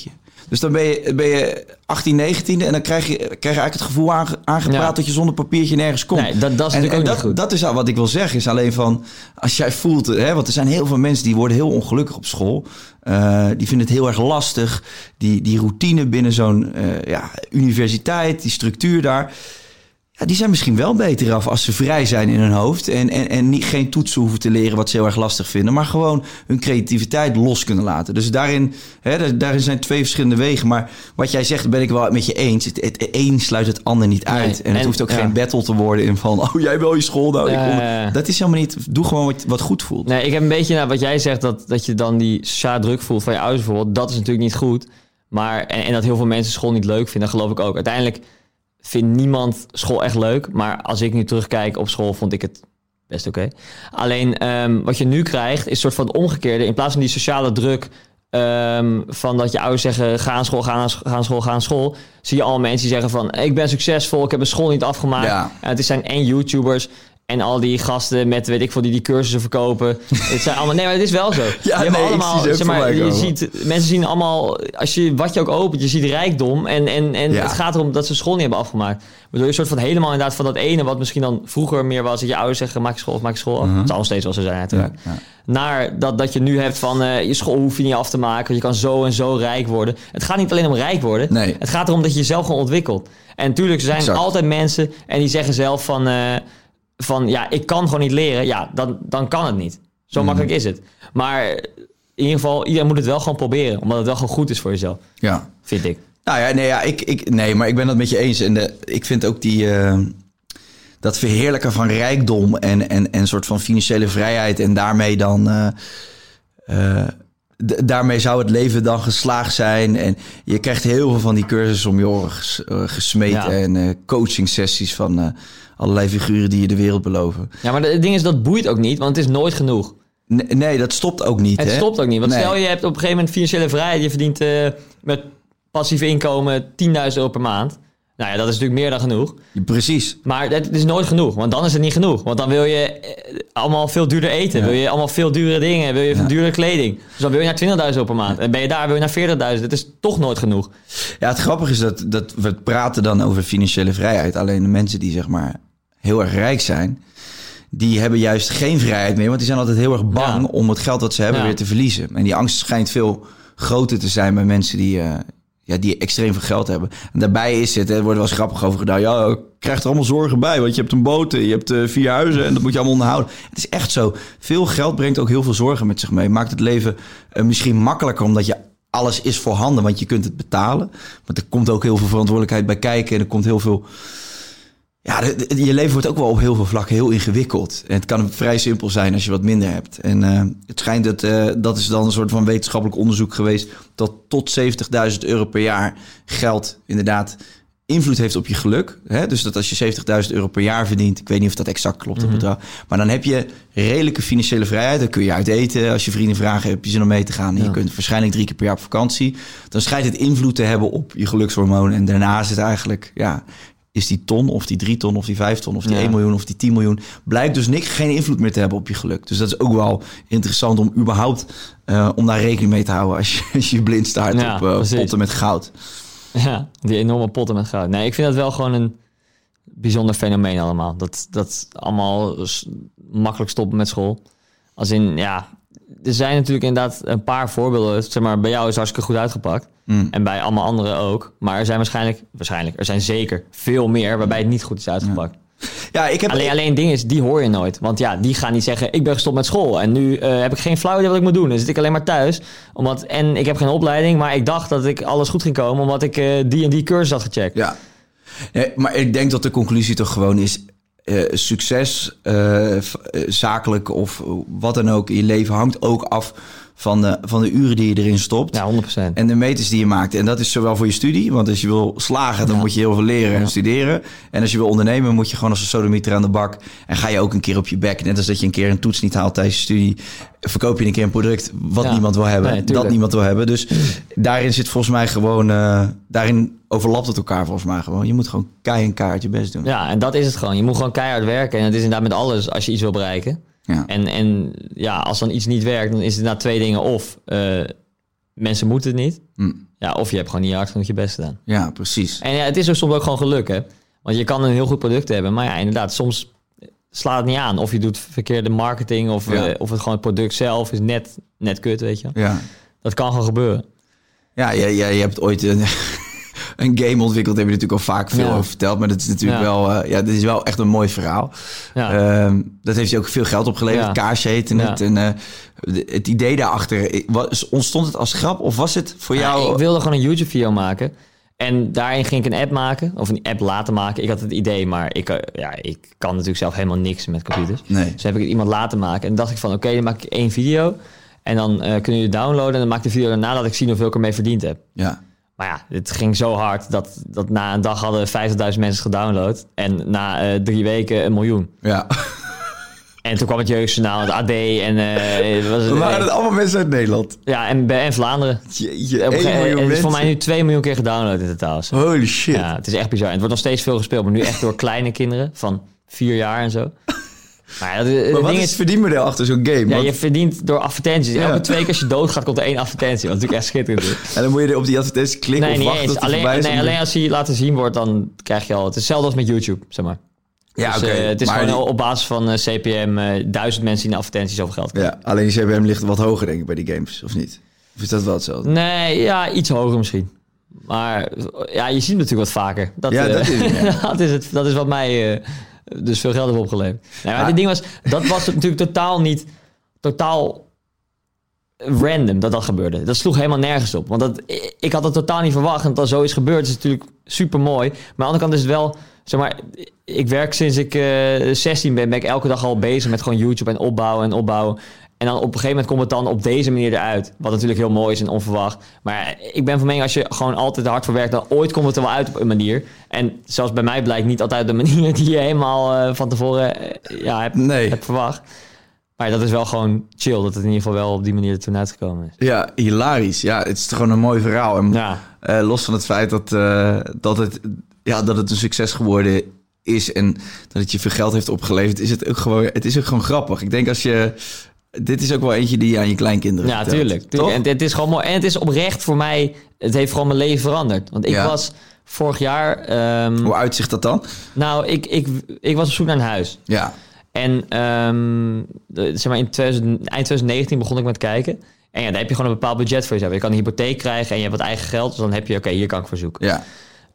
Dus dan ben je 18, 19 en dan krijg je eigenlijk het gevoel aangepraat dat je zonder papiertje nergens komt. Nee, dat is natuurlijk ook niet goed. Dat is wat ik wil zeggen, is alleen van, als jij voelt, hè, want er zijn heel veel mensen die worden heel ongelukkig op school. Die vinden het heel erg lastig. Die routine binnen zo'n universiteit, die structuur daar. Ja, die zijn misschien wel beter af als ze vrij zijn in hun hoofd. En geen toetsen hoeven te leren wat ze heel erg lastig vinden. Maar gewoon hun creativiteit los kunnen laten. Dus daarin zijn 2 verschillende wegen. Maar wat jij zegt, ben ik wel met je eens. Het een sluit het ander niet uit. Nee, en het hoeft ook geen battle te worden in van... oh, jij wil je school nou. Dat is helemaal niet... Doe gewoon wat goed voelt. Nee, ik heb een beetje wat jij zegt... dat je dan die sociale druk voelt van je ouders bijvoorbeeld. Dat is natuurlijk niet goed. Maar, en dat heel veel mensen school niet leuk vinden, dat geloof ik ook. Uiteindelijk... vindt niemand school echt leuk. Maar als ik nu terugkijk op school, vond ik het best oké. Alleen wat je nu krijgt, is een soort van omgekeerde. In plaats van die sociale druk van dat je ouders zeggen... ga aan school. Zie je al mensen die zeggen van... ik ben succesvol, ik heb mijn school niet afgemaakt. Ja. Het zijn en YouTubers... en al die gasten met, weet ik veel, die cursussen verkopen. Het zijn allemaal... Nee, maar het is wel zo. Ja, je allemaal, zeg maar, mensen zien allemaal... wat je ook opent, je ziet rijkdom. En het gaat erom dat ze school niet hebben afgemaakt. Waardoor je een soort van helemaal inderdaad van dat ene... wat misschien dan vroeger meer was... dat je ouders zeggen, maak je school af. Het zal nog steeds wel zo zijn natuurlijk. Ja. Naar dat je nu hebt van... je school hoef je niet af te maken. Je kan zo en zo rijk worden. Het gaat niet alleen om rijk worden. Nee. Het gaat erom dat je jezelf gewoon ontwikkelt. En natuurlijk, er zijn altijd mensen... en die zeggen zelf van ik kan gewoon niet leren. Ja, dan kan het niet. Zo makkelijk is het. Maar in ieder geval, iedereen moet het wel gewoon proberen. Omdat het wel gewoon goed is voor jezelf. Ja. Vind ik. Nou ja, maar ik ben dat met je eens. En ik vind ook dat verheerlijken van rijkdom en een soort van financiële vrijheid. En daarmee dan... daarmee zou het leven dan geslaagd zijn. En je krijgt heel veel van die cursussen om je oren gesmeten. Ja. En coaching sessies van... allerlei figuren die je de wereld beloven. Ja, maar het ding is, dat boeit ook niet, want het is nooit genoeg. Nee, dat stopt ook niet. Het stopt ook niet. Want stel, je hebt op een gegeven moment financiële vrijheid... je verdient met passief inkomen €10.000 per maand. Nou ja, dat is natuurlijk meer dan genoeg. Precies. Maar het is nooit genoeg, want dan is het niet genoeg. Want dan wil je allemaal veel duurder eten. Ja. Wil je allemaal veel dure dingen. Wil je duurdere kleding. Dus dan wil je naar €20.000 per maand. En ben je daar, wil je naar €40.000. Het is toch nooit genoeg. Ja, het grappige is dat we praten dan over financiële vrijheid. Alleen de mensen die zeg maar heel erg rijk zijn... die hebben juist geen vrijheid meer. Want die zijn altijd heel erg bang om het geld dat ze hebben weer te verliezen. En die angst schijnt veel groter te zijn bij mensen die extreem veel geld hebben. En daarbij is het, er wordt wel eens grappig over gedaan. Ja, je krijgt er allemaal zorgen bij. Want je hebt een boot, je hebt 4 huizen en dat moet je allemaal onderhouden. Het is echt zo. Veel geld brengt ook heel veel zorgen met zich mee. Maakt het leven misschien makkelijker omdat je alles is voorhanden. Want je kunt het betalen. Maar er komt ook heel veel verantwoordelijkheid bij kijken. En er komt heel veel... Ja, je leven wordt ook wel op heel veel vlakken heel ingewikkeld. En het kan vrij simpel zijn als je wat minder hebt. En het schijnt dat is dan een soort van wetenschappelijk onderzoek geweest... dat tot €70.000 per jaar geld inderdaad invloed heeft op je geluk. Hè? Dus dat als je €70.000 per jaar verdient... ik weet niet of dat exact klopt, dat bedrag... maar dan heb je redelijke financiële vrijheid. Dan kun je uit eten. Als je vrienden vragen, heb je zin om mee te gaan. En je kunt waarschijnlijk 3 keer per jaar op vakantie. Dan schijnt het invloed te hebben op je gelukshormoon. En daarna is het eigenlijk... is die ton of die 3 ton of die 5 ton of die 1 miljoen of die 10 miljoen... blijkt dus geen invloed meer te hebben op je geluk. Dus dat is ook wel interessant om überhaupt... om daar rekening mee te houden als je blind staart op potten met goud. Ja, die enorme potten met goud. Nee, ik vind dat wel gewoon een bijzonder fenomeen allemaal. Dat allemaal makkelijk stoppen met school. Als in, er zijn natuurlijk inderdaad een paar voorbeelden. Zeg maar, bij jou is het hartstikke goed uitgepakt. En bij allemaal anderen ook. Maar er zijn waarschijnlijk, er zijn zeker veel meer waarbij het niet goed is uitgepakt. Ja, alleen ding is, die hoor je nooit. Want die gaan niet zeggen, ik ben gestopt met school. En nu heb ik geen flauw idee wat ik moet doen. Dan zit ik alleen maar thuis. En ik heb geen opleiding, maar ik dacht dat ik alles goed ging komen... omdat ik die en die cursus had gecheckt. Ja, maar ik denk dat de conclusie toch gewoon is... succes, zakelijk of wat dan ook in je leven... hangt ook af van de uren die je erin stopt. Ja, 100%. En de meters die je maakt. En dat is zowel voor je studie. Want als je wil slagen, dan moet je heel veel leren en studeren. En als je wil ondernemen, moet je gewoon als een sodemieter aan de bak. En ga je ook een keer op je bek. Net als dat je een keer een toets niet haalt tijdens je studie. Verkoop je een keer een product wat niemand wil hebben. Nee, dat niemand wil hebben. Dus daarin zit volgens mij gewoon... daarin overlapt het elkaar volgens mij gewoon. Je moet gewoon keihard je best doen. Ja, en dat is het gewoon. Je moet gewoon keihard werken. En het is inderdaad met alles als je iets wil bereiken. Ja. En als dan iets niet werkt, dan is het na 2 dingen. Of mensen moeten het niet. Ja, of je hebt gewoon niet hard genoeg je best gedaan. Ja, precies. En het is ook soms ook gewoon geluk, hè. Want je kan een heel goed product hebben. Maar ja, inderdaad, soms slaat het niet aan. Of je doet verkeerde marketing. Of het gewoon het product zelf is net kut, weet je. Ja. Dat kan gewoon gebeuren. Ja, je hebt ooit een game ontwikkeld. Daar heb je natuurlijk al vaak veel over verteld. Maar dat is natuurlijk wel... dit is wel echt een mooi verhaal. Ja. Dat heeft je ook veel geld opgeleverd. Ja. Kaarsje heette het. En het idee daarachter... Ontstond het als grap? Of was het voor jou... Ik wilde gewoon een YouTube-video maken. En daarin ging ik een app maken. Of een app laten maken. Ik had het idee, maar ik kan natuurlijk zelf helemaal niks met computers. Nee. Dus heb ik het iemand laten maken. En dacht ik van, oké, dan maak ik 1 video. En dan kunnen jullie downloaden. En dan maak ik de video daarna, laat ik zien hoeveel ik ermee verdiend heb. Ja. Maar ja, het ging zo hard dat na een dag hadden 50.000 mensen gedownload. En na 3 weken 1 miljoen. Ja. En toen kwam het Jeugdjournaal, het AD. Waren het allemaal mensen uit Nederland? Ja, en Vlaanderen. Het is voor mij nu 2 miljoen keer gedownload in totaal. Zo. Holy shit. Ja, het is echt bizar. En het wordt nog steeds veel gespeeld. Maar nu echt door kleine kinderen van 4 jaar en zo. Maar wat is het verdienmodel achter zo'n game? Ja, je verdient door advertenties. Ja. Elke 2 keer als je doodgaat, komt er 1 advertentie. Wat natuurlijk echt schitterend is. En dan moet je op die advertentie klikken of wachten tot alleen als die laten zien wordt, dan krijg je al... Het is hetzelfde als met YouTube, zeg maar. Ja, dus, het is gewoon op basis van CPM 1000 mensen die advertenties over geld krijgen. Ja, alleen die CPM ligt wat hoger, denk ik, bij die games, of niet? Of is dat wel hetzelfde? Nee, ja, iets hoger misschien. Maar ja, je ziet het natuurlijk wat vaker. Dat is het. Dat is wat mij... dus veel geld heeft opgeleverd. Nee, maar dit ding dat was natuurlijk totaal random dat gebeurde. Dat sloeg helemaal nergens op. Want ik had het totaal niet verwacht. En dat dat zo is gebeurd is natuurlijk super mooi. Maar aan de andere kant is het wel... Zeg maar, ik werk sinds ik 16 ben ik elke dag al bezig met gewoon YouTube en opbouwen. En dan op een gegeven moment komt het dan op deze manier eruit. Wat natuurlijk heel mooi is en onverwacht. Maar ik ben van mening, als je gewoon altijd hard voor werkt, dan ooit komt het er wel uit op een manier. En zoals bij mij blijkt niet altijd de manier die je helemaal van tevoren hebt verwacht. Maar dat is wel gewoon chill, dat het in ieder geval wel op die manier er toen uitgekomen is. Ja, hilarisch. Ja, het is gewoon een mooi verhaal. En los van het feit dat het een succes geworden is en dat het je veel geld heeft opgeleverd, is het ook gewoon grappig. Ik denk dit is ook wel eentje die je aan je kleinkinderen vertelt. Ja, tuurlijk. En het is gewoon mooi. En het is oprecht voor mij... Het heeft gewoon mijn leven veranderd. Want ik was vorig jaar... Hoe uitzicht dat dan? Nou, ik was op zoek naar een huis. Ja. En zeg maar eind 2019 begon ik met kijken. En ja, daar heb je gewoon een bepaald budget voor jezelf. Je kan een hypotheek krijgen en je hebt wat eigen geld. Dus dan heb je, oké, hier kan ik voor zoeken. Ja.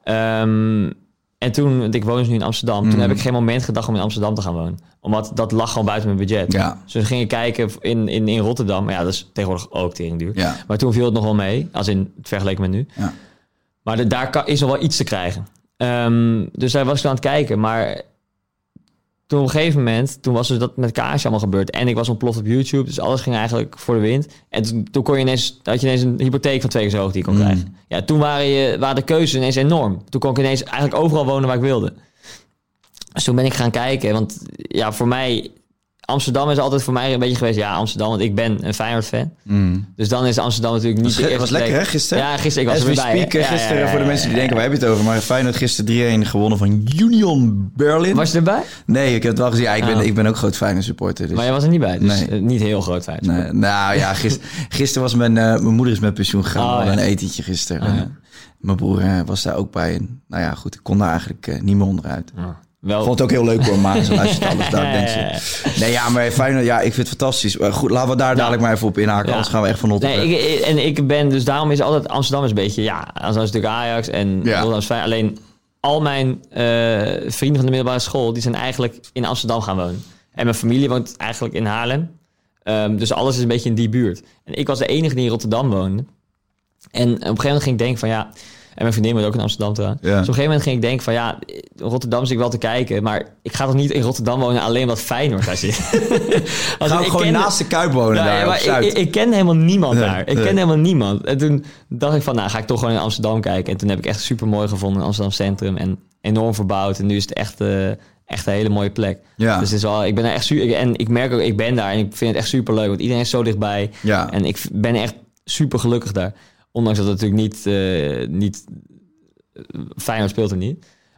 En toen, want ik woon dus nu in Amsterdam. Toen heb ik geen moment gedacht om in Amsterdam te gaan wonen. Omdat dat lag gewoon buiten mijn budget. Ja. Dus we gingen kijken in Rotterdam. Maar ja, dat is tegenwoordig ook tering duur. Ja. Maar toen viel het nog wel mee. Als in vergeleken met nu. Ja. Maar daar is nog wel iets te krijgen. Dus daar was ik aan het kijken. Maar toen op een gegeven moment... Toen was dus dat met Kaarsje allemaal gebeurd. En ik was ontploft op YouTube. Dus alles ging eigenlijk voor de wind. En toen had je ineens een hypotheek van 2 keer zo hoog die je kon krijgen. Ja, toen waren de keuzes ineens enorm. Toen kon ik ineens eigenlijk overal wonen waar ik wilde. Dus toen ben ik gaan kijken. Want ja, voor mij... Amsterdam is altijd voor mij een beetje geweest... Ja, Amsterdam, want ik ben een Feyenoord-fan. Dus dan is Amsterdam natuurlijk niet... Het was lekker, hè, gisteren? Ja, gisteren. Ik was erbij. Gisteren, voor de mensen die denken, waar heb je het over? Maar Feyenoord gisteren 3-1 gewonnen van Union Berlin. Was je erbij? Nee, ik heb het wel gezien. Ja, ik ben ook groot Feyenoord supporter. Dus. Maar jij was er niet bij? Dus niet heel groot Feyenoord supporter. Nee, nou ja, gisteren was mijn moeder is met pensioen gegaan. We hadden een etentje gisteren. Mijn broer was daar ook bij. En, nou ja, goed, ik kon daar eigenlijk niet meer onderuit. Wel... Ik vond het ook heel leuk hoor, maar zo luistert alles daar mensen. Nee, ja, maar Feyenoord, ja, ik vind het fantastisch. Goed, laten we daar dadelijk maar even op inhaken, anders gaan we echt van not op. Ik ben, dus daarom is altijd Amsterdam is een beetje, Amsterdam is natuurlijk Ajax en Rotterdam is fijn. Alleen al mijn vrienden van de middelbare school, die zijn eigenlijk in Amsterdam gaan wonen. En mijn familie woont eigenlijk in Haarlem. Dus alles is een beetje in die buurt. En ik was de enige die in Rotterdam woonde. En op een gegeven moment ging ik denken van en mijn vriendin woont ook in Amsterdam trouwens. Ja. Dus op een gegeven moment ging ik denken van Rotterdam zit ik wel te kijken. Maar ik ga toch niet in Rotterdam wonen alleen omdat Feyenoord daar zit. Ga ik gewoon naast de Kuip wonen daar. Maar ik ken helemaal niemand daar. Ik ken helemaal niemand. En toen dacht ik van ga ik toch gewoon in Amsterdam kijken. En toen heb ik echt super mooi gevonden in Amsterdam Centrum. En enorm verbouwd. En nu is het echt een hele mooie plek. Ja. Dus het is wel, ik ben er echt super. En ik merk ook, ik ben daar. En ik vind het echt super leuk. Want iedereen is zo dichtbij. Ja. En ik ben echt super gelukkig daar. Ondanks dat het natuurlijk niet Feyenoord speelt er niet.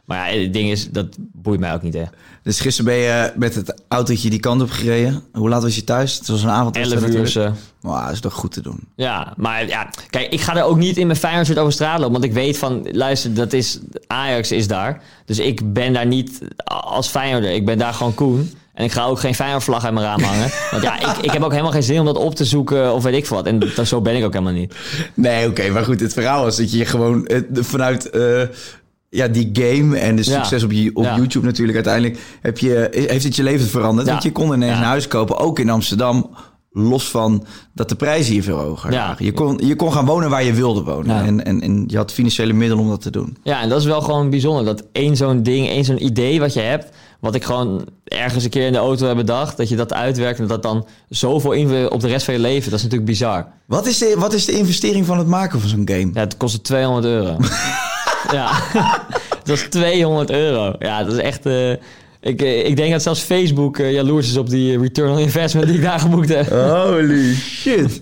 Maar ja, het ding is, dat boeit mij ook niet echt. Dus gisteren ben je met het autootje die kant op gereden. Hoe laat was je thuis? Het was een avond. 11 uur of zo. Maar dat is toch goed te doen. Ja, maar ja, kijk, ik ga er ook niet in mijn Feyenoord shirt over straat lopen. Want ik weet van, luister, Ajax is daar. Dus ik ben daar niet als Feyenoorder. Ik ben daar gewoon Koen. En ik ga ook geen Feyenoord-vlag uit mijn raam hangen. Want ja, ik heb ook helemaal geen zin om dat op te zoeken of weet ik wat. En zo ben ik ook helemaal niet. Nee, oké, maar goed, het verhaal was dat je gewoon vanuit... die game en de succes op YouTube natuurlijk. Uiteindelijk heeft het je leven veranderd. Ja. Want je kon ineens een huis kopen, ook in Amsterdam. Los van dat de prijzen hier veel hoger waren. Je kon gaan wonen waar je wilde wonen. Ja. En je had financiële middelen om dat te doen. Ja, en dat is wel gewoon bijzonder. Dat één zo'n idee wat je hebt... wat ik gewoon ergens een keer in de auto heb bedacht... dat je dat uitwerkt en dat dan zoveel invloed op de rest van je leven... dat is natuurlijk bizar. Wat is de investering van het maken van zo'n game? Ja, het kostte €200. Ja, dat is €200. Ja, dat is echt... Ik denk dat zelfs Facebook jaloers is op die return on investment die ik daar geboekt heb. Holy shit.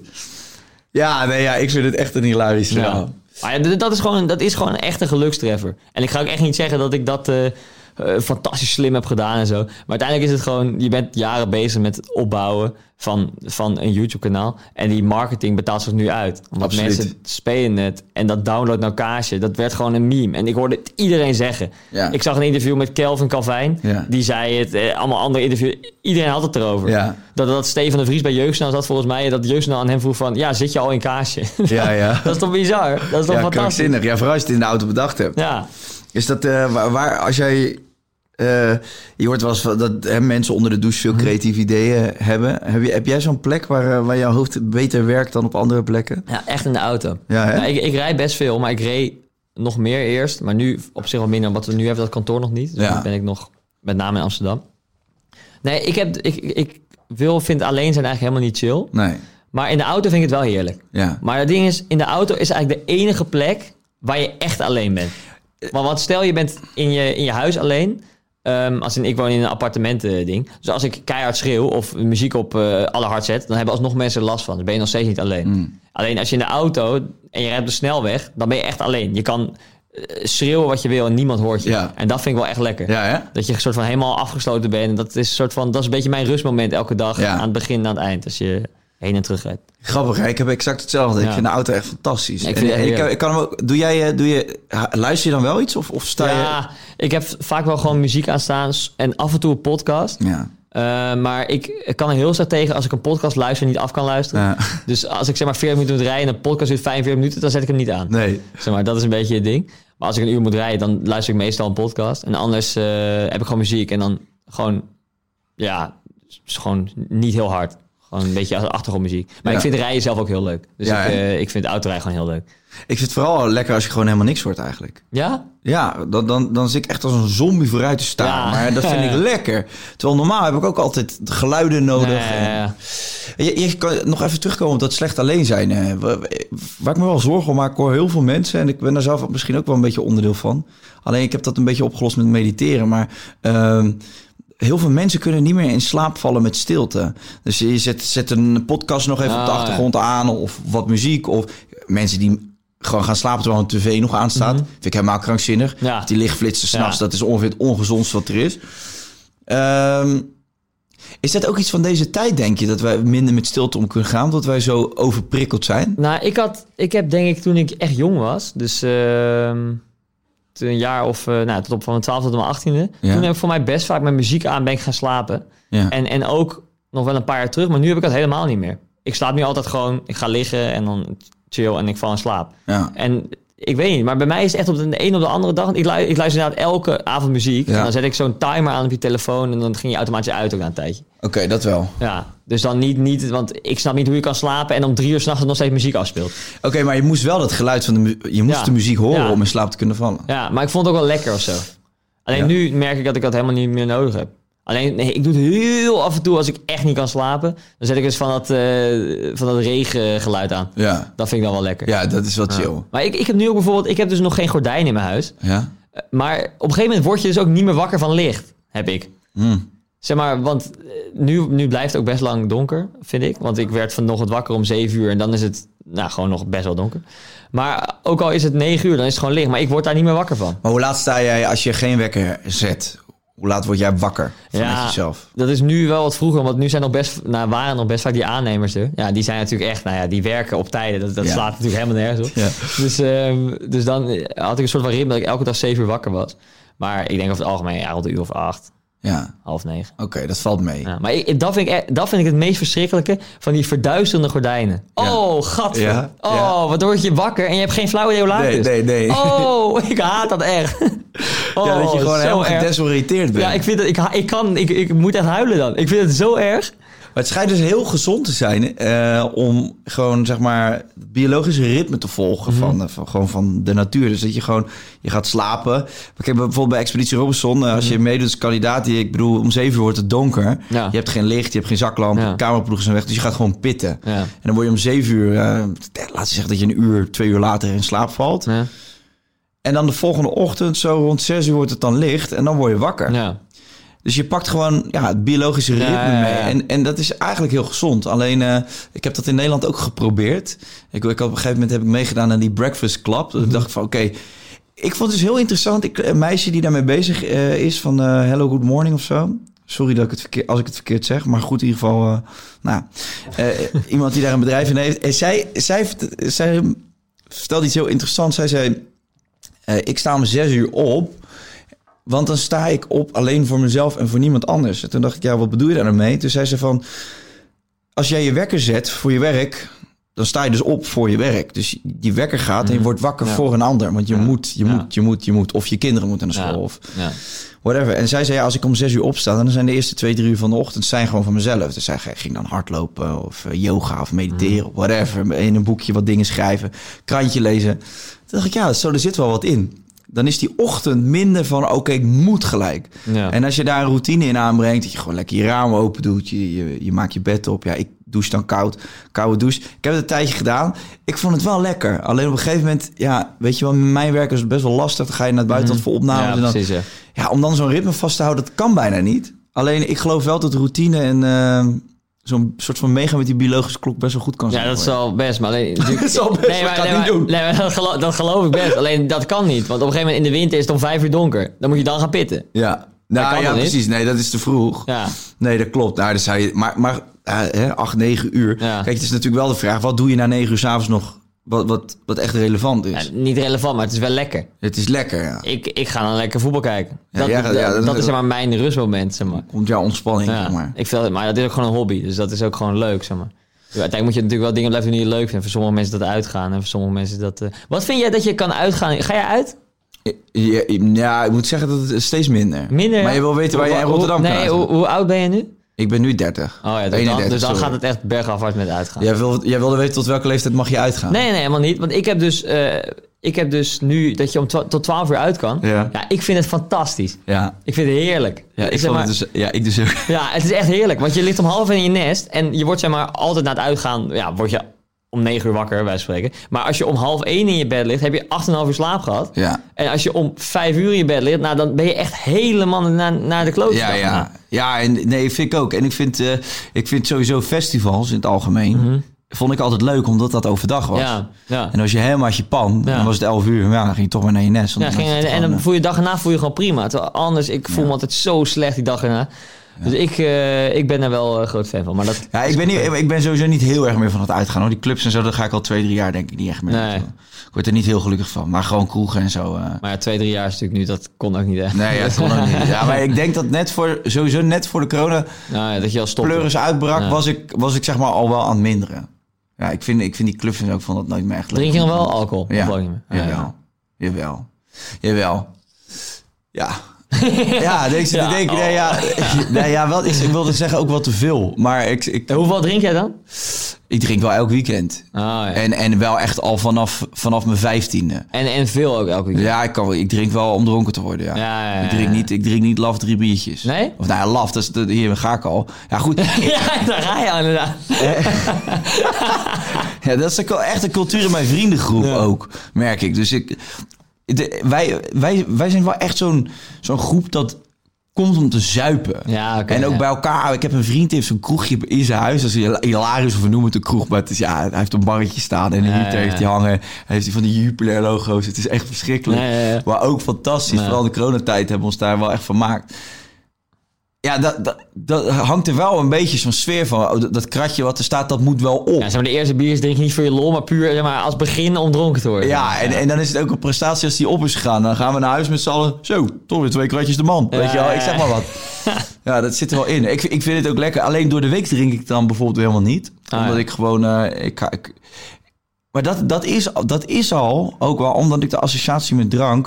Ja, ik vind het echt een hilarisch verhaal. Ja. Maar dat is gewoon een echte gelukstreffer. En ik ga ook echt niet zeggen dat ik dat fantastisch slim heb gedaan en zo. Maar uiteindelijk is het gewoon... Je bent jaren bezig met het opbouwen van een YouTube-kanaal. En die marketing betaalt zich nu uit. Omdat Absoluut. Mensen spelen het. En dat download nou kaasje, dat werd gewoon een meme. En ik hoorde het iedereen zeggen. Ja. Ik zag een interview met Kelvin Calvijn. Ja. Die zei het. Allemaal andere interviews. Iedereen had het erover. Ja. Dat Steven de Vries bij Jeugdsnel zat volgens mij. Dat Jeugdsnel aan hem vroeg van... Ja, zit je al in kaasje? Ja. Dat is toch bizar? Dat is toch fantastisch? Krankzinnig. Ja, vooral als je het in de auto bedacht hebt. Ja. Is dat waar als jij... je hoort wel eens dat mensen onder de douche veel creatieve ideeën hebben. Heb jij zo'n plek waar jouw hoofd beter werkt dan op andere plekken? Ja, echt in de auto. Ja, ik rijd best veel, maar ik reed nog meer eerst. Maar nu op zich wat minder, want we nu hebben dat kantoor nog niet. Dus nu ben ik nog met name in Amsterdam. Nee, ik vind alleen zijn eigenlijk helemaal niet chill. Nee. Maar in de auto vind ik het wel heerlijk. Ja. Maar het ding is, in de auto is eigenlijk de enige plek waar je echt alleen bent. Want stel je bent in je huis alleen... ik woon in een appartementending. Dus als ik keihard schreeuw of muziek op allerhard zet... dan hebben alsnog mensen er last van. Dan ben je nog steeds niet alleen. Alleen als je in de auto en je rijdt op de snelweg... dan ben je echt alleen. Je kan schreeuwen wat je wil en niemand hoort je. Ja. En dat vind ik wel echt lekker. Ja, dat je een soort van helemaal afgesloten bent. En dat is een beetje mijn rustmoment elke dag. Ja. Aan het begin en aan het eind. Als je heen en terug rijdt. Grappig, hè? Ik heb exact hetzelfde. Ja. Ik vind de auto echt fantastisch. Ik kan hem ook... Luister je dan wel iets? Of sta je... Ja, ik heb vaak wel gewoon muziek aanstaan en af en toe een podcast. Ja. Maar ik kan er heel sterk tegen als ik een podcast luister en niet af kan luisteren. Ja. Dus als ik 40 minuten moet rijden en een podcast duurt 45 minuten, dan zet ik hem niet aan. Nee. Dat is een beetje het ding. Maar als ik een uur moet rijden, dan luister ik meestal een podcast. En anders heb ik gewoon muziek en dan gewoon niet heel hard. Gewoon een beetje achtergrondmuziek. Maar ik vind rijden zelf ook heel leuk. Dus ik vind autorijden gewoon heel leuk. Ik vind het vooral lekker als je gewoon helemaal niks hoort eigenlijk. Ja? Ja, dan zit ik echt als een zombie vooruit te staan. Ja. Maar dat vind ik lekker. Terwijl normaal heb ik ook altijd geluiden nodig. Je kan nog even terugkomen op dat slecht alleen zijn. Waar ik me wel zorgen om maak, ik hoor heel veel mensen. En ik ben daar zelf misschien ook wel een beetje onderdeel van. Alleen ik heb dat een beetje opgelost met mediteren. Maar... heel veel mensen kunnen niet meer in slaap vallen met stilte. Dus je zet een podcast nog even op de achtergrond aan... of wat muziek. Of mensen die gewoon gaan slapen terwijl een tv nog aanstaat. Vind ik helemaal krankzinnig. Ja. Die lichtflitsen s'nachts, dat is ongeveer het ongezondste wat er is. Is dat ook iets van deze tijd, denk je? Dat wij minder met stilte om kunnen gaan? Omdat wij zo overprikkeld zijn? Nou, ik heb denk ik toen ik echt jong was... dus... een jaar of tot op van mijn 12e tot mijn 18e. Ja. Toen heb ik voor mij best vaak met muziek aan ben ik gaan slapen. Ja. En ook nog wel een paar jaar terug, maar nu heb ik dat helemaal niet meer. Ik slaap nu altijd gewoon, ik ga liggen en dan chill en ik val in slaap. Ja. En ik weet niet, maar bij mij is het echt op de een of de andere dag. Ik luister inderdaad elke avond muziek. Ja. En dan zet ik zo'n timer aan op je telefoon en dan ging je automatisch uit ook na een tijdje. Oké, dat wel. Ja, dus dan niet, want ik snap niet hoe je kan slapen en om 3 uur 's nachts nog steeds muziek afspeelt. Oké, maar je moest wel dat geluid van de muziek horen om in slaap te kunnen vallen. Ja, maar ik vond het ook wel lekker of zo. Alleen nu merk ik dat ik dat helemaal niet meer nodig heb. Alleen, ik doe het heel af en toe als ik echt niet kan slapen. Dan zet ik dus van dat regengeluid aan. Ja. Dat vind ik dan wel lekker. Ja, dat is wel chill. Maar ik heb nu ook bijvoorbeeld... Ik heb dus nog geen gordijn in mijn huis. Ja. Maar op een gegeven moment word je dus ook niet meer wakker van licht. Heb ik. Zeg maar, want nu blijft het ook best lang donker, vind ik. Want ik werd vanochtend wakker om 7 uur. En dan is het gewoon nog best wel donker. Maar ook al is het 9 uur, dan is het gewoon licht. Maar ik word daar niet meer wakker van. Maar hoe laat sta jij als je geen wekker zet? Hoe laat word jij wakker vanuit jezelf? Dat is nu wel wat vroeger, want nu zijn waren nog best vaak die aannemers er. Ja, die zijn natuurlijk echt, die werken op tijden. Dat slaat natuurlijk helemaal nergens op. Ja. Dus dan had ik een soort van ritme dat ik elke dag 7 uur wakker was. Maar ik denk over het algemeen rond 8:00. Ja. 8:30. Oké, dat valt mee. Ja, maar dat vind ik het meest verschrikkelijke van die verduisterende gordijnen. Ja. Oh, gadver. Ja. Wat word je wakker en je hebt geen flauw idee hoe laat het is. Nee. Oh, ik haat dat echt. Dat je gewoon helemaal gedesoriënteerd bent. Ja, ik vind dat ik moet echt huilen dan. Ik vind het zo erg. Maar het schijnt dus heel gezond te zijn om gewoon, zeg maar, het biologische ritme te volgen van de natuur. Dus dat je gaat slapen. Kijk, bijvoorbeeld bij Expeditie Robinson, als je meedoet als kandidaat, ik bedoel, om 7 uur wordt het donker. Ja. Je hebt geen licht, je hebt geen zaklamp, de cameraploegen zijn weg, dus je gaat gewoon pitten. Ja. En dan word je om 7 uur, laten we zeggen dat je 2 uur later in slaap valt. Ja. En dan de volgende ochtend, zo rond 6 uur wordt het dan licht en dan word je wakker. Ja. Dus je pakt gewoon het biologische ritme mee. En dat is eigenlijk heel gezond. Alleen, ik heb dat in Nederland ook geprobeerd. Ik op een gegeven moment meegedaan aan die Breakfast Club. Dus ik dacht van, oké. Ik vond het dus heel interessant. Een meisje die daarmee bezig is van Hello Good Morning of zo. Sorry dat ik als ik het verkeerd zeg. Maar goed, in ieder geval... iemand die daar een bedrijf in heeft. En zij vertelde iets heel interessants. Zij zei, ik sta om 6 uur op... Want dan sta ik op alleen voor mezelf en voor niemand anders. En toen dacht ik, wat bedoel je daar nou mee? Toen zei ze van, als jij je wekker zet voor je werk... dan sta je dus op voor je werk. Dus die wekker gaat en je wordt wakker voor een ander. Want je moet. Of je kinderen moeten naar school. Of whatever. En zij zei, als ik om 6 uur opsta... dan zijn de eerste 2-3 uur van de ochtend zijn gewoon van mezelf. Dus zij ging dan hardlopen of yoga of mediteren. Of whatever. In een boekje wat dingen schrijven. Krantje lezen. Toen dacht ik, er zit wel wat in. Dan is die ochtend minder van, ik moet gelijk. Ja. En als je daar een routine in aanbrengt... dat je gewoon lekker je ramen open doet... je maakt je bed op. Ja, ik douche dan koude douche. Ik heb het een tijdje gedaan. Ik vond het wel lekker. Alleen op een gegeven moment... weet je wel, met mijn werk is het best wel lastig. Dan ga je naar het buitenland voor opnames. Ja, precies, om dan zo'n ritme vast te houden... dat kan bijna niet. Alleen, ik geloof wel dat routine en... zo'n soort van meegaan met die biologische klok best wel goed kan zijn. Ja, dat is wel best, maar alleen... dat geloof ik best. Alleen, dat kan niet. Want op een gegeven moment in de winter is het om 5 uur donker. Dan moet je dan gaan pitten. Ja, precies. Nee, dat is te vroeg. Ja. Nee, dat klopt. Nou, dus maar 8, 9 uur. Ja. Kijk, het is natuurlijk wel de vraag... wat doe je na 9 uur 's avonds nog... Wat echt relevant is. Ja, niet relevant, maar het is wel lekker. Het is lekker, ja. Ik ga dan lekker voetbal kijken. Dat is zeg maar mijn rustmoment, zeg maar. Komt jouw ontspanning, zeg maar. Maar dat is ook gewoon een hobby, dus dat is ook gewoon leuk, zeg maar. Ja, uiteindelijk moet je natuurlijk wel dingen blijven doen die je leuk vindt. Voor sommige mensen dat uitgaan en voor sommige mensen dat... Wat vind jij dat je kan uitgaan? Ga jij uit? Ja, ik moet zeggen dat het steeds minder. Maar je wil weten waar je in Rotterdam kan uitgaan. Hoe oud ben je nu? Ik ben nu 30. Oh ja, dus dan gaat het echt bergafwaarts met uitgaan. Jij wilde weten tot welke leeftijd mag je uitgaan? Nee, helemaal niet. Want ik heb dus nu dat je tot 12 uur uit kan. Ja, ik vind het fantastisch. Ja. Ik vind het heerlijk. Ja, ik dus ook. Ja, het is echt heerlijk. Want je ligt om 8:30 in je nest en je wordt zeg maar altijd na het uitgaan... Ja, word je om 9 uur wakker, wij spreken. Maar als je om 12:30 in je bed ligt, heb je 8,5 uur slaap gehad. Ja. En als je om 5 uur in je bed ligt, dan ben je echt helemaal naar de kloot. Ja, en nee, vind ik ook. En ik vind sowieso festivals in het algemeen... vond ik altijd leuk, omdat dat overdag was. Ja. En als je helemaal uit je pan, dan was het 11 uur. Ja, dan ging je toch maar naar je nest. En dan voel je dag erna gewoon prima. Terwijl anders, ik voel me altijd zo slecht die dag erna. Ja. Dus ik ben er wel een groot fan van. Maar dat, ik ben sowieso niet heel erg meer van het uitgaan. Hoor. Die clubs en zo, daar ga ik al 2-3 jaar denk ik niet echt meer. Nee. Ik word er niet heel gelukkig van. Maar gewoon kroegen en zo. Maar 2-3 jaar is natuurlijk nu, dat kon ook niet echt. Nee, dat kon ook niet. Ja, maar ik denk dat sowieso net voor de corona dat je al stopte. Pleuris uitbrak, was ik zeg maar al wel aan het minderen. Ja, ik vind die clubs en zo, ik vond dat nooit meer echt leuk. Drink je nog wel alcohol? Ja, jawel. Ja. Ja, ik wilde zeggen ook wel te veel. Maar hoeveel drink jij dan? Ik drink wel elk weekend. En wel echt al vanaf mijn 15e. En veel ook elk weekend? Ja, ik drink wel om dronken te worden, ja. Ik drink niet laf 3 biertjes. Nee? Of laf, hier ga ik al. Ja, goed. Ja, daar ga je al inderdaad. Ja, dat is echt een cultuur in mijn vriendengroep ook, merk ik. Dus wij zijn wel echt zo'n groep dat komt om te zuipen. Ja, okay, en ook bij elkaar. Ik heb een vriend die heeft zo'n kroegje in zijn huis. Dat is hilarisch, of we noemen het een kroeg. Maar het is, hij heeft een barretje staan en een heater heeft hij hangen. Hij heeft van die Jupiler logo's. Het is echt verschrikkelijk. Ja. Maar ook fantastisch. Vooral in de coronatijd hebben we ons daar wel echt vermaakt. Ja, dat hangt er wel een beetje zo'n sfeer van. Dat kratje wat er staat, dat moet wel op. Ja, zeg maar, de eerste biertjes drink je niet voor je lol, maar puur zeg maar, als begin om dronken te worden. Ja, en dan is het ook een prestatie als die op is gegaan. Dan gaan we naar huis met z'n allen. Zo, toch weer 2 kratjes de man. Weet je wel, ik zeg maar wat. Ja, dat zit er wel in. Ik vind het ook lekker. Alleen door de week drink ik dan bijvoorbeeld helemaal niet. Omdat ik gewoon... Maar dat is al, ook wel omdat ik de associatie met drank...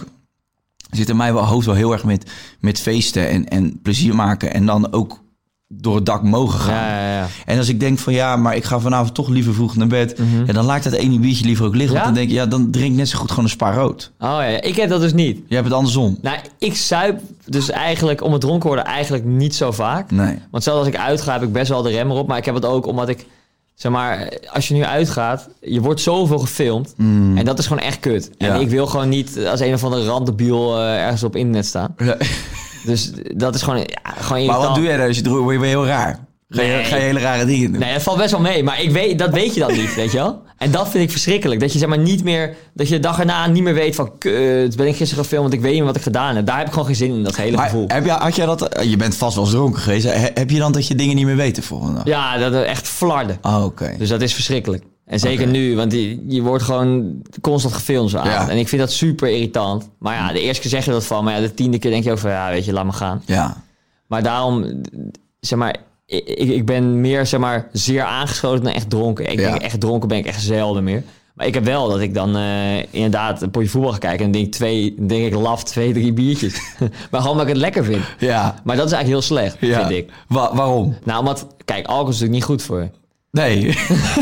zit in mijn hoofd wel heel erg met feesten en plezier maken. En dan ook door het dak mogen gaan. Ja. En als ik denk van maar ik ga vanavond toch liever vroeg naar bed. Mm-hmm. Dan laat ik dat ene biertje liever ook liggen. Ja? Want dan denk ik, dan drink ik net zo goed gewoon een Spa rood. Oh ja, ik heb dat dus niet. Jij hebt het andersom. Nou, ik zuip dus eigenlijk om het dronken worden eigenlijk niet zo vaak. Nee. Want zelfs als ik uitga heb ik best wel de rem erop. Maar ik heb het ook omdat ik... Zeg maar, als je nu uitgaat, je wordt zoveel gefilmd. En dat is gewoon echt kut. En ik wil gewoon niet als een of andere randebiel ergens op internet staan. Ja. Dus dat is gewoon irritant. Maar wat doe jij dan? Als je word je heel raar? Ga je hele rare dingen doen? Nee, dat valt best wel mee. Maar dat weet je dan niet, weet je wel? En dat vind ik verschrikkelijk. Dat je zeg maar niet meer... Dat je de dag erna niet meer weet van... Kut, ben ik gisteren gefilmd, want ik weet niet wat ik gedaan heb. Daar heb ik gewoon geen zin in, dat hele gevoel. Had jij dat... Je bent vast wel eens dronken geweest. Heb je dan dat je dingen niet meer weet de volgende dag? Ja, dat echt flarden. Oh, oké. Dus dat is verschrikkelijk. En zeker nu, want je wordt gewoon constant gefilmd zo aan. Ja. En ik vind dat super irritant. Maar ja, de eerste keer zeg je dat van. Maar ja, de 10e keer denk je ook van... weet je, laat me gaan. Ja. Maar daarom, zeg maar... Ik ben meer, zeg maar, zeer aangeschoten dan echt dronken. Ik denk echt dronken ben ik echt zelden meer. Maar ik heb wel dat ik dan inderdaad een potje voetbal ga kijken... en denk ik laf 2, 3 biertjes. Maar gewoon omdat ik het lekker vind. Ja. Maar dat is eigenlijk heel slecht, vind ik. Waarom? Nou, omdat... Kijk, alcohol is natuurlijk niet goed voor je. Nee.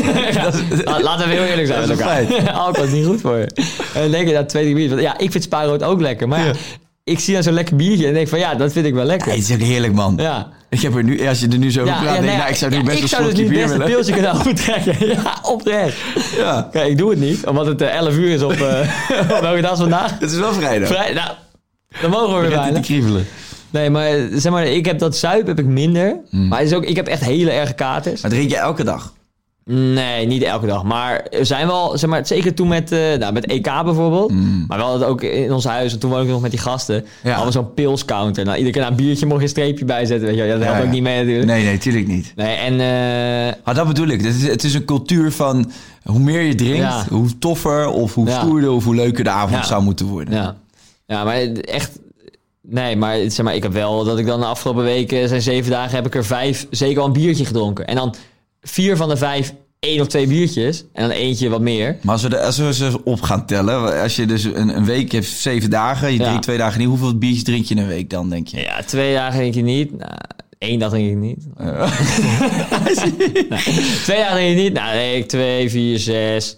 Laten we heel eerlijk zijn met elkaar. Alcohol is niet goed voor je. En dan denk je dat 2, 3 biertjes... Ja, ik vind Spa rood ook lekker. Maar ik zie dan zo'n lekker biertje en denk van... dat vind ik wel lekker. Ja, het is ook heerlijk, man. Ja. Ik heb er nu, als je er nu zo over praat, denk ik zou nu best een slokje bier willen. Ik zou dus niet best een pilsje kunnen optrekken. Ja, oprecht. Ja. Kijk, ik doe het niet, omdat het 11 uur is op welke dag is vandaag? Het is wel vrijdag. Nou, dan mogen we weer bijna. Niet kriebelen. Nee, maar zeg maar, ik heb dat zuip heb ik minder. Maar het is ook, ik heb echt hele erge katers. Maar drink je elke dag? Nee, niet elke dag. Maar er zijn wel, zeg maar, zeker toen met EK bijvoorbeeld. Maar wel ook in ons huis. En toen woon ik nog met die gasten. Ja. Hadden we zo'n pilscounter. Nou, iedere keer na een biertje mocht je een streepje bijzetten. Weet je, dat helpt ook niet mee natuurlijk. Nee, tuurlijk niet. Nee, en... dat bedoel ik. Het is een cultuur van hoe meer je drinkt, hoe toffer of hoe stoerder of hoe leuker de avond zou moeten worden. Ja, maar echt... Nee, maar zeg maar, ik heb wel dat ik dan de afgelopen weken, zijn 7 dagen, heb ik er 5 zeker al een biertje gedronken. En dan 4 van de 5 1 of 2 biertjes. En dan eentje wat meer. Maar als we ze op gaan tellen. Als je dus een week heeft 7 dagen. Je drinkt 2 dagen niet. Hoeveel biertjes drink je in een week dan, denk je? Ja, 2 dagen drink je niet. Nou, 1 dag drink ik niet. 2 dagen drink je niet. Nou, denk ik 2, 4, 6.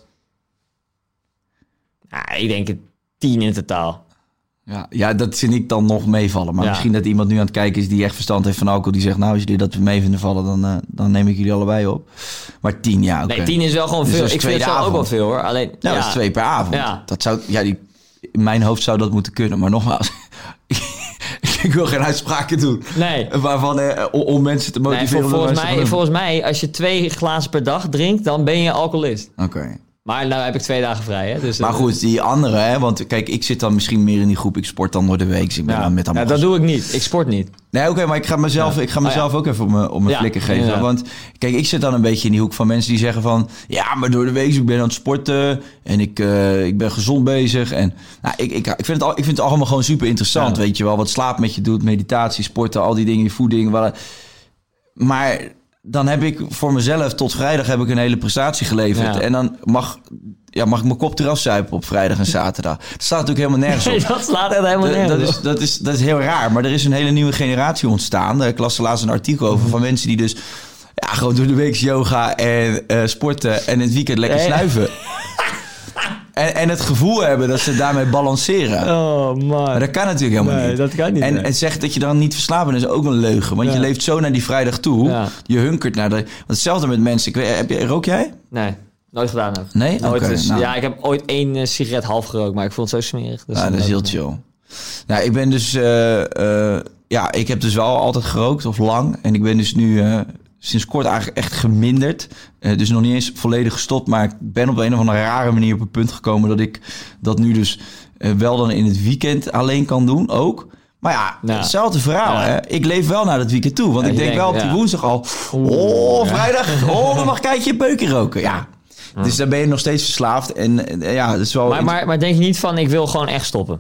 Nou, ik denk 10 in totaal. Ja, dat vind ik dan nog meevallen. Maar misschien dat iemand nu aan het kijken is die echt verstand heeft van alcohol. Die zegt, nou, als jullie dat mee vinden vallen, dan neem ik jullie allebei op. Maar 10, ja, oké. Nee, 10 is wel gewoon dus veel. Ik vind het zelf ook wel veel, hoor. Alleen, dat is 2 per avond. Ja. Dat zou, in mijn hoofd zou dat moeten kunnen. Maar nogmaals, ik wil geen uitspraken doen. Nee. Waarvan, om mensen te motiveren. Nee, volgens mij, als je 2 glazen per dag drinkt, dan ben je alcoholist. Oké. Maar nou heb ik 2 dagen vrij. Hè? Dus, maar goed, die andere, hè? Want kijk, ik zit dan misschien meer in die groep. Ik sport dan door de week. Dus ik ben dan met allemaal... dat doe ik niet. Ik sport niet. Nee, oké, maar ik ga mezelf ook even op mijn flikken geven. Ja. Want kijk, ik zit dan een beetje in die hoek van mensen die zeggen van... Ja, maar door de week, ik ben aan het sporten en ik ben gezond bezig. En nou, ik vind het allemaal gewoon super interessant, weet je wel. Wat slaap met je doet, meditatie, sporten, al die dingen, voeding. Maar... Dan heb ik voor mezelf tot vrijdag heb ik een hele prestatie geleverd. Ja. En dan mag ik mijn kop eraf zuipen op vrijdag en zaterdag. Dat staat natuurlijk helemaal nergens op. Nee, dat slaat echt helemaal nergens op. Dat is heel raar. Maar er is een hele nieuwe generatie ontstaan. Ik las er laatst een artikel over van mensen die dus... Ja, gewoon door de week yoga en sporten en in het weekend lekker snuiven. En het gevoel hebben dat ze daarmee balanceren. Oh man. Maar dat kan natuurlijk helemaal niet. Dat kan niet. En zeggen dat je dan niet verslapen bent is ook een leugen. Want je leeft zo naar die vrijdag toe. Ja. Je hunkert naar de... Want hetzelfde met mensen. Rook jij? Nee, nooit gedaan heb. Nee? Nooit. Okay, nou. Ja, ik heb ooit 1 sigaret half gerookt. Maar ik vond het zo smerig. Dus dat is heel chill. Nou, ik ben dus... ik heb dus wel altijd gerookt of lang. En ik ben dus nu sinds kort eigenlijk echt geminderd. Dus nog niet eens volledig gestopt. Maar ik ben op een of andere rare manier op het punt gekomen... dat ik dat nu dus wel dan in het weekend alleen kan doen ook. Maar hetzelfde verhaal. Ja. Hè? Ik leef wel naar het weekend toe. Want ik denk wel op die woensdag al... vrijdag, dan mag Keitje een peukje roken. Ja. Dus dan ben je nog steeds verslaafd. En dat is wel... Maar denk je niet van, ik wil gewoon echt stoppen?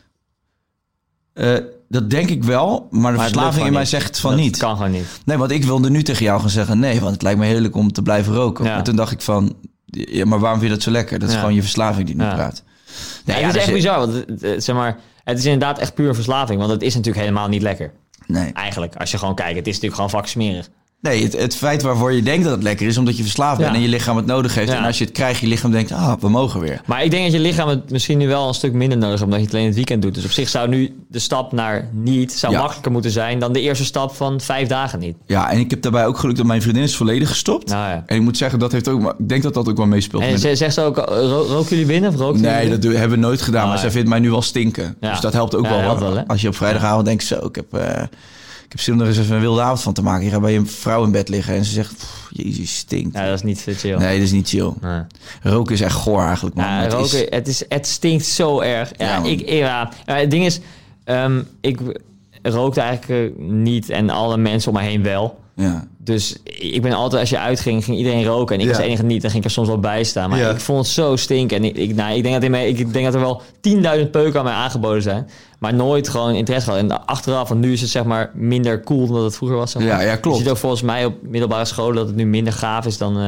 Dat denk ik wel, maar de verslaving in mij zegt van niet. Dat kan gewoon niet. Nee, want ik wilde nu tegen jou gaan zeggen... nee, want het lijkt me heerlijk om te blijven roken. Ja. Maar toen dacht ik van... ja, maar waarom vind je dat zo lekker? Dat is gewoon je verslaving die nu praat. Nee, het is echt bizar, want zeg maar... het is inderdaad echt puur verslaving... want het is natuurlijk helemaal niet lekker. Nee. Eigenlijk, als je gewoon kijkt... het is natuurlijk gewoon vaksmerig. Nee, het feit waarvoor je denkt dat het lekker is... omdat je verslaafd bent en je lichaam het nodig heeft. Ja. En als je het krijgt, je lichaam denkt... we mogen weer. Maar ik denk dat je lichaam het misschien nu wel een stuk minder nodig heeft... omdat je het alleen het weekend doet. Dus op zich zou nu de stap naar niet... zou makkelijker moeten zijn dan de eerste stap van 5 dagen niet. Ja, en ik heb daarbij ook geluk dat mijn vriendin is volledig gestopt. Nou, ja. En ik moet zeggen, dat heeft ook... ik denk dat dat ook wel meespeelt. En zegt ze ook, roken jullie binnen? Of nee, dat hebben we nooit gedaan. Maar zij vindt mij nu wel stinken. Ja. Dus dat helpt ook wel. Als je op vrijdagavond denkt, zo, ik heb zin om er eens even een wilde avond van te maken. Je gaat bij je vrouw in bed liggen en ze zegt... Jezus, stinkt. Ja, dat is niet chill. Nee, dat is niet chill. Nee. Roken is echt goor eigenlijk, man. Ja, roken, het stinkt zo erg. Het ding is... ik rookte eigenlijk niet en alle mensen om mij heen wel. Ja. Dus ik ben altijd, als je uitging, ging iedereen roken. En ik was de enige niet. Dan ging ik er soms wel bij staan. Maar ik vond het zo stinken. En ik denk dat er wel 10.000 peuken aan mij aangeboden zijn. Maar nooit gewoon interesse gehad. En achteraf, want nu is het zeg maar minder cool dan dat het vroeger was. Zeg maar. Ja, klopt. Je ziet ook volgens mij op middelbare scholen dat het nu minder gaaf is dan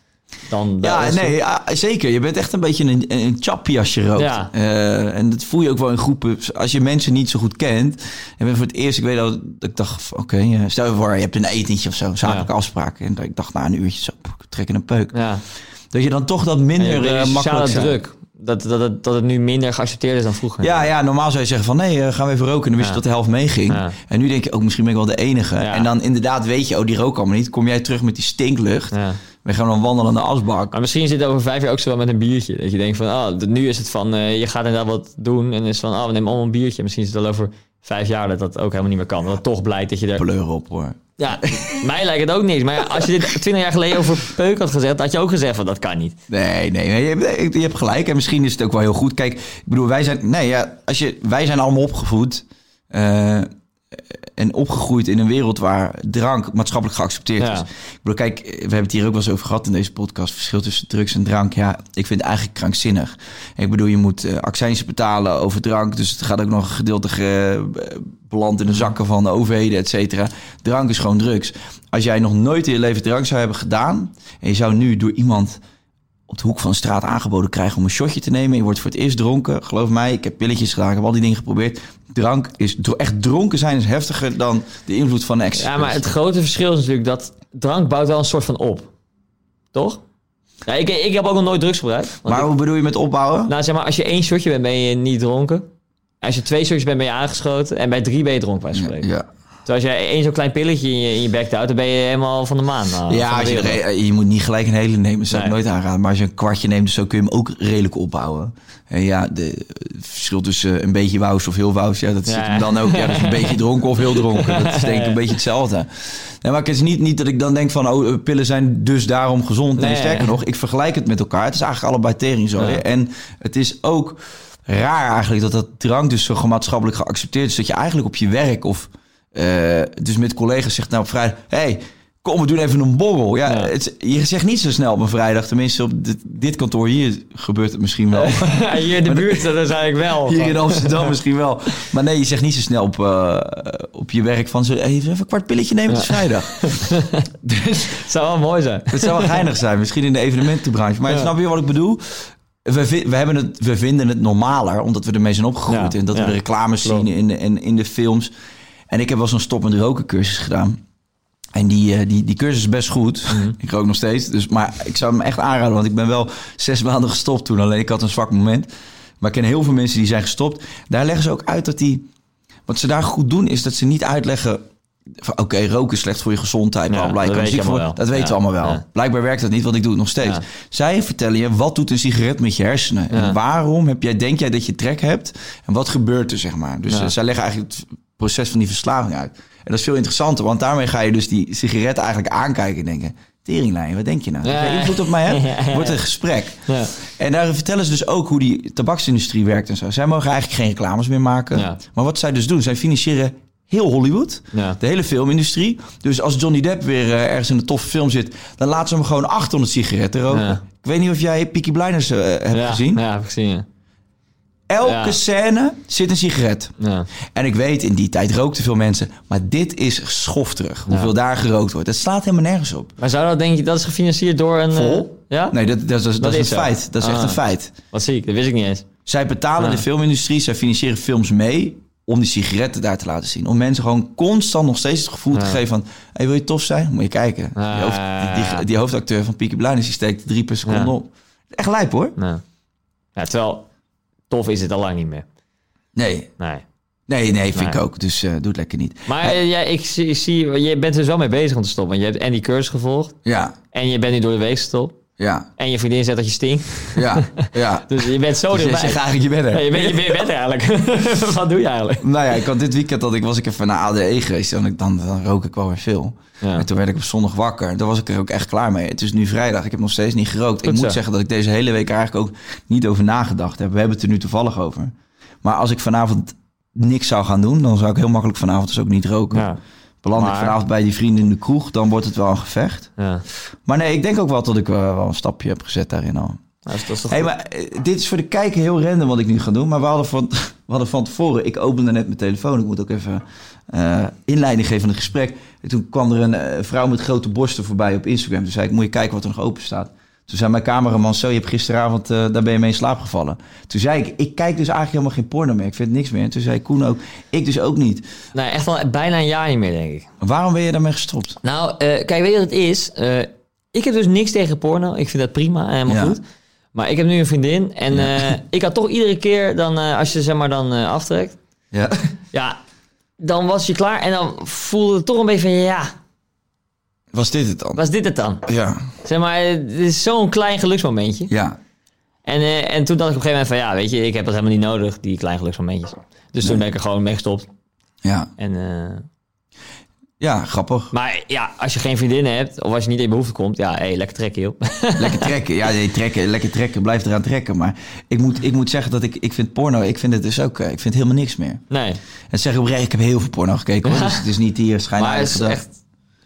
zeker. Je bent echt een beetje een chappie als je rookt. Ja. En dat voel je ook wel in groepen. Als je mensen niet zo goed kent. En ben voor het eerst, ik weet dat ik dacht... Oké, stel je voor, je hebt een etentje of zo. Zakelijke afspraken. En ik dacht, een uurtje zo, trekken een peuk. Ja. Dat je dan toch dat minder makkelijk druk. Dat het nu minder geaccepteerd is dan vroeger. Ja, normaal zou je zeggen van nee, gaan we even roken. En dan wist je dat de helft meeging. Ja. En nu denk je ook, misschien ben ik wel de enige. Ja. En dan inderdaad weet je, die roken allemaal niet. Kom jij terug met die stinklucht. Ja. We gaan dan wandelen aan de asbak. Maar misschien zit het over 5 jaar ook zo wel met een biertje. Dat je denkt van, nu is het van, je gaat inderdaad wat doen. En is van, we nemen allemaal een biertje. Misschien is het al over 5 jaar dat ook helemaal niet meer kan. Dat het toch blijkt dat je er... Pleur op, hoor. Ja, mij lijkt het ook niks. Maar als je dit 20 jaar geleden over peuk had gezegd... had je ook gezegd van dat kan niet. Nee, je hebt gelijk. En misschien is het ook wel heel goed. Kijk, ik bedoel, wij zijn allemaal opgevoed... en opgegroeid in een wereld waar drank maatschappelijk geaccepteerd is. Ik bedoel, kijk, we hebben het hier ook wel eens over gehad in deze podcast. Verschil tussen drugs en drank. Ja, ik vind het eigenlijk krankzinnig. Ik bedoel, je moet accijns betalen over drank. Dus het gaat ook nog een gedeelte beland in de zakken van de overheden, et cetera. Drank is gewoon drugs. Als jij nog nooit in je leven drank zou hebben gedaan... en je zou nu door iemand op de hoek van de straat aangeboden krijgen om een shotje te nemen... je wordt voor het eerst dronken. Geloof mij, ik heb pilletjes gedaan, ik heb al die dingen geprobeerd. Drank is... echt dronken zijn is heftiger dan de invloed van ecstasy. Ja, maar het grote verschil is natuurlijk dat drank bouwt wel een soort van op. Toch? Ja, ik heb ook nog nooit drugs gebruikt. Maar hoe bedoel je met opbouwen? Nou, zeg maar, als je 1 shotje bent, ben je niet dronken. Als je 2 shotjes bent, ben je aangeschoten. En bij 3 ben je dronken, bij spreken. Ja. Dus als jij 1 zo'n klein pilletje in je bek houdt, dan ben je helemaal van de maan. Je moet niet gelijk een hele nemen, dat zou ik nooit aanraden. Maar als je een kwartje neemt, dus zo kun je hem ook redelijk opbouwen. En het verschil tussen een beetje wous of heel wous, dat zit hem dan ook. Ja, dat is een beetje dronken of heel dronken. Dat is denk ik een beetje hetzelfde. Nee, maar het is niet dat ik dan denk van, pillen zijn dus daarom gezond. Nee, sterker nog, ik vergelijk het met elkaar. Het is eigenlijk allebei teringzooi. Ja. En het is ook raar eigenlijk dat drank dus zo maatschappelijk geaccepteerd is. Dat je eigenlijk op je werk of... dus met collega's zegt op vrijdag... Hey, kom, we doen even een borrel. Ja. Je zegt niet zo snel op een vrijdag. Tenminste, op dit kantoor hier gebeurt het misschien wel. Hier in de buurt, dat is eigenlijk wel. Hier in Amsterdam misschien wel. Maar nee, je zegt niet zo snel op je werk van... even een kwart pilletje nemen, het is vrijdag. Dus, het zou wel mooi zijn. Het zou wel geinig zijn. Misschien in de evenementenbranche. Maar snap je wat ik bedoel? We vinden het normaler, omdat we ermee zijn opgegroeid. En dat we de reclames zien in de films... En ik heb wel zo'n stop met roken cursus gedaan. En die cursus is best goed. Mm-hmm. Ik rook nog steeds. Maar ik zou hem echt aanraden. Want ik ben wel 6 maanden gestopt toen. Alleen ik had een zwak moment. Maar ik ken heel veel mensen die zijn gestopt. Daar leggen ze ook uit dat wat ze daar goed doen is dat ze niet uitleggen... Oké, roken is slecht voor je gezondheid. Ja, dat weten we allemaal wel. Ja. Blijkbaar werkt dat niet, want ik doe het nog steeds. Ja. Zij vertellen je, wat doet een sigaret met je hersenen? Ja. En waarom denk jij dat je trek hebt? En wat gebeurt er, zeg maar? Dus zij leggen eigenlijk het proces van die verslaving uit. En dat is veel interessanter, want daarmee ga je dus die sigaret eigenlijk aankijken en denken... Teringlijn, wat denk je nou? Heb je invloed op mij hebt? Wordt een gesprek. Ja. En daar vertellen ze dus ook hoe die tabaksindustrie werkt en zo. Zij mogen eigenlijk geen reclames meer maken. Ja. Maar wat zij dus doen, zij financieren heel Hollywood. Ja. De hele filmindustrie. Dus als Johnny Depp weer ergens in een toffe film zit... dan laten ze hem gewoon 800 sigaretten roken. Ja. Ik weet niet of jij Peaky Blinders hebt gezien. Ja, heb ik gezien, ja. Elke scène zit een sigaret. Ja. En ik weet, in die tijd rookten veel mensen. Maar dit is schofterig. Hoeveel daar gerookt wordt. Dat slaat helemaal nergens op. Maar zou dat, denk je, dat is gefinancierd door een... Vol? Ja? Nee, dat is een feit. Dat is echt een feit. Wat zie ik? Dat wist ik niet eens. Zij betalen de filmindustrie. Zij financieren films mee om die sigaretten daar te laten zien. Om mensen gewoon constant nog steeds het gevoel te geven van... Hey, wil je tof zijn? Moet je kijken. Die hoofdacteur van Peaky Blinders, die steekt 3 per seconde op. Echt lijp, hoor. Ja, terwijl... Tof is het al lang niet meer. Nee, vind ik ook. Dus doe het lekker niet. Maar ik zie, je bent er wel mee bezig om te stoppen. Want je hebt Andy Curtis gevolgd. Ja. En je bent nu door de week gestopt. Ja. En je vriendin zegt dat je stinkt. Ja. Dus je bent zo dichtbij. Je zegt eigenlijk, je bent er. Ja, je bent er eigenlijk. Wat doe je eigenlijk? Nou ja, ik had dit weekend was ik even naar ADE geweest. En dan rook ik wel weer veel. Ja. En toen werd ik op zondag wakker. Daar was ik er ook echt klaar mee. Het is nu vrijdag. Ik heb nog steeds niet gerookt. Ik moet zeggen dat ik deze hele week eigenlijk ook niet over nagedacht heb. We hebben het er nu toevallig over. Maar als ik vanavond niks zou gaan doen... dan zou ik heel makkelijk vanavond dus ook niet roken. Ja. Beland ik vanavond bij die vrienden in de kroeg... dan wordt het wel een gevecht. Ja. Maar nee, ik denk ook wel dat ik wel een stapje heb gezet daarin al. Maar dit is voor de kijker heel random wat ik nu ga doen. Maar we hadden van tevoren... Ik opende net mijn telefoon. Ik moet ook even inleiding geven van het gesprek. En toen kwam er een vrouw met grote borsten voorbij op Instagram. Toen zei ik, moet je kijken wat er nog open staat. Toen zei mijn cameraman, je hebt gisteravond, daar ben je mee in slaap gevallen. Toen zei ik kijk dus eigenlijk helemaal geen porno meer. Ik vind niks meer. En toen zei Koen ook, ik dus ook niet. Nee, echt al bijna een jaar niet meer, denk ik. Waarom ben je daarmee gestopt? Nou, kijk, weet je wat het is? Ik heb dus niks tegen porno. Ik vind dat prima en helemaal goed. Maar ik heb nu een vriendin. En ik had toch iedere keer dan, als je zeg maar dan aftrekt. Ja. Ja, dan was je klaar. En dan voelde het toch een beetje van, Was dit het dan? Ja. Zeg maar, het is zo'n klein geluksmomentje. Ja. En toen dacht ik op een gegeven moment van... weet je, ik heb dat helemaal niet nodig, die kleine geluksmomentjes. Dus toen ben ik er gewoon mee gestopt. Ja. En... ja, grappig. Maar als je geen vriendinnen hebt... of als je niet in je behoefte komt... lekker trekken, joh. Lekker trekken. Ja, lekker trekken. Blijf eraan trekken. Maar ik moet zeggen dat ik vind porno... Ik vind het dus ook... ik vind helemaal niks meer. Nee. En zeg oprecht, ik heb heel veel porno gekeken. Hoor. Dus het is niet hier schijnheilig. Maar het is echt...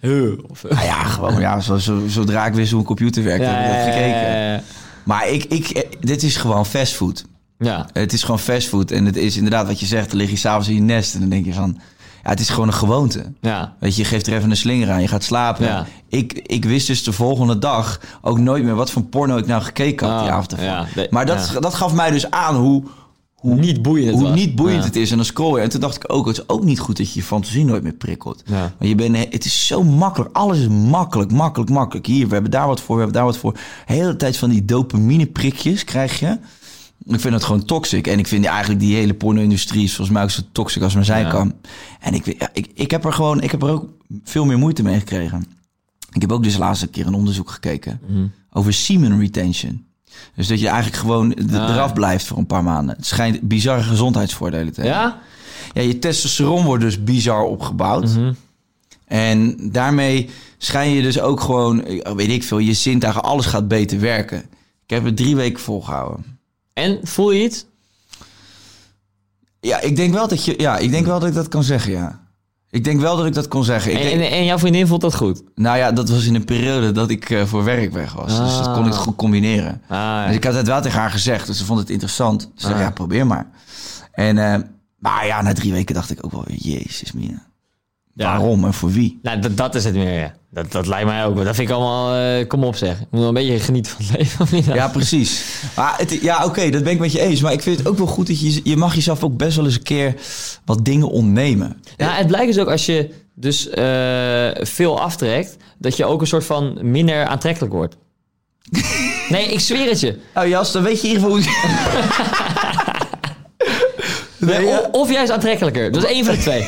Zodra ik wist hoe een computer werkt, heb ik dat gekeken. Maar dit is gewoon fastfood. Ja. Het is gewoon fastfood. En het is inderdaad wat je zegt, dan lig je s'avonds in je nest en dan denk je van... Ja, het is gewoon een gewoonte. Ja. Weet je geeft er even een slinger aan, je gaat slapen. Ja. Ik wist dus de volgende dag ook nooit meer wat voor porno ik nou gekeken had die avond ervan. Ja. Maar dat gaf mij dus aan hoe niet boeiend het is. En dan scroll je. En toen dacht ik ook, het is ook niet goed dat je je fantasie nooit meer prikkelt. Ja. Maar het is zo makkelijk. Alles is makkelijk. Hier, we hebben daar wat voor, De hele tijd van die dopamine prikjes krijg je. Ik vind dat gewoon toxic. En ik vind eigenlijk die hele porno-industrie is volgens mij ook zo toxic als maar zijn kan. En ik heb er ook veel meer moeite mee gekregen. Ik heb ook dus laatst een keer een onderzoek gekeken over semen retention. Dus dat je eigenlijk gewoon eraf blijft voor een paar maanden. Het schijnt bizarre gezondheidsvoordelen te hebben. Ja? Ja, je testosteron wordt dus bizar opgebouwd. Mm-hmm. En daarmee schijn je dus ook gewoon, weet ik veel, je zintuigen, alles gaat beter werken. Ik heb het 3 weken volgehouden. En, voel je iets? Ja, ik denk wel dat ik dat kan zeggen, ja. Ik denk wel dat ik dat kon zeggen. En jouw vriendin vond dat goed? Nou ja, dat was in een periode dat ik voor werk weg was. Dus dat kon ik goed combineren. Ja. Dus ik had het wel tegen haar gezegd. Dus ze vond het interessant. Ze zei, probeer maar. En maar na 3 weken dacht ik ook wel, jezus mina. Ja. Waarom en voor wie? Nou, dat is het meer, ja. Dat lijkt mij ook. Dat vind ik allemaal... kom op, zeg. Ik moet wel een beetje genieten van het leven. Of niet? Ja, precies. Maar oké, dat ben ik met je eens. Maar ik vind het ook wel goed dat je mag jezelf ook best wel eens een keer wat dingen ontnemen. Ja, het blijkt dus ook als je dus veel aftrekt, dat je ook een soort van minder aantrekkelijk wordt. Nee, ik zweer het je. Oh Jas, dan weet je in ieder geval hoe... Of juist aantrekkelijker. Dat is 1 van de 2.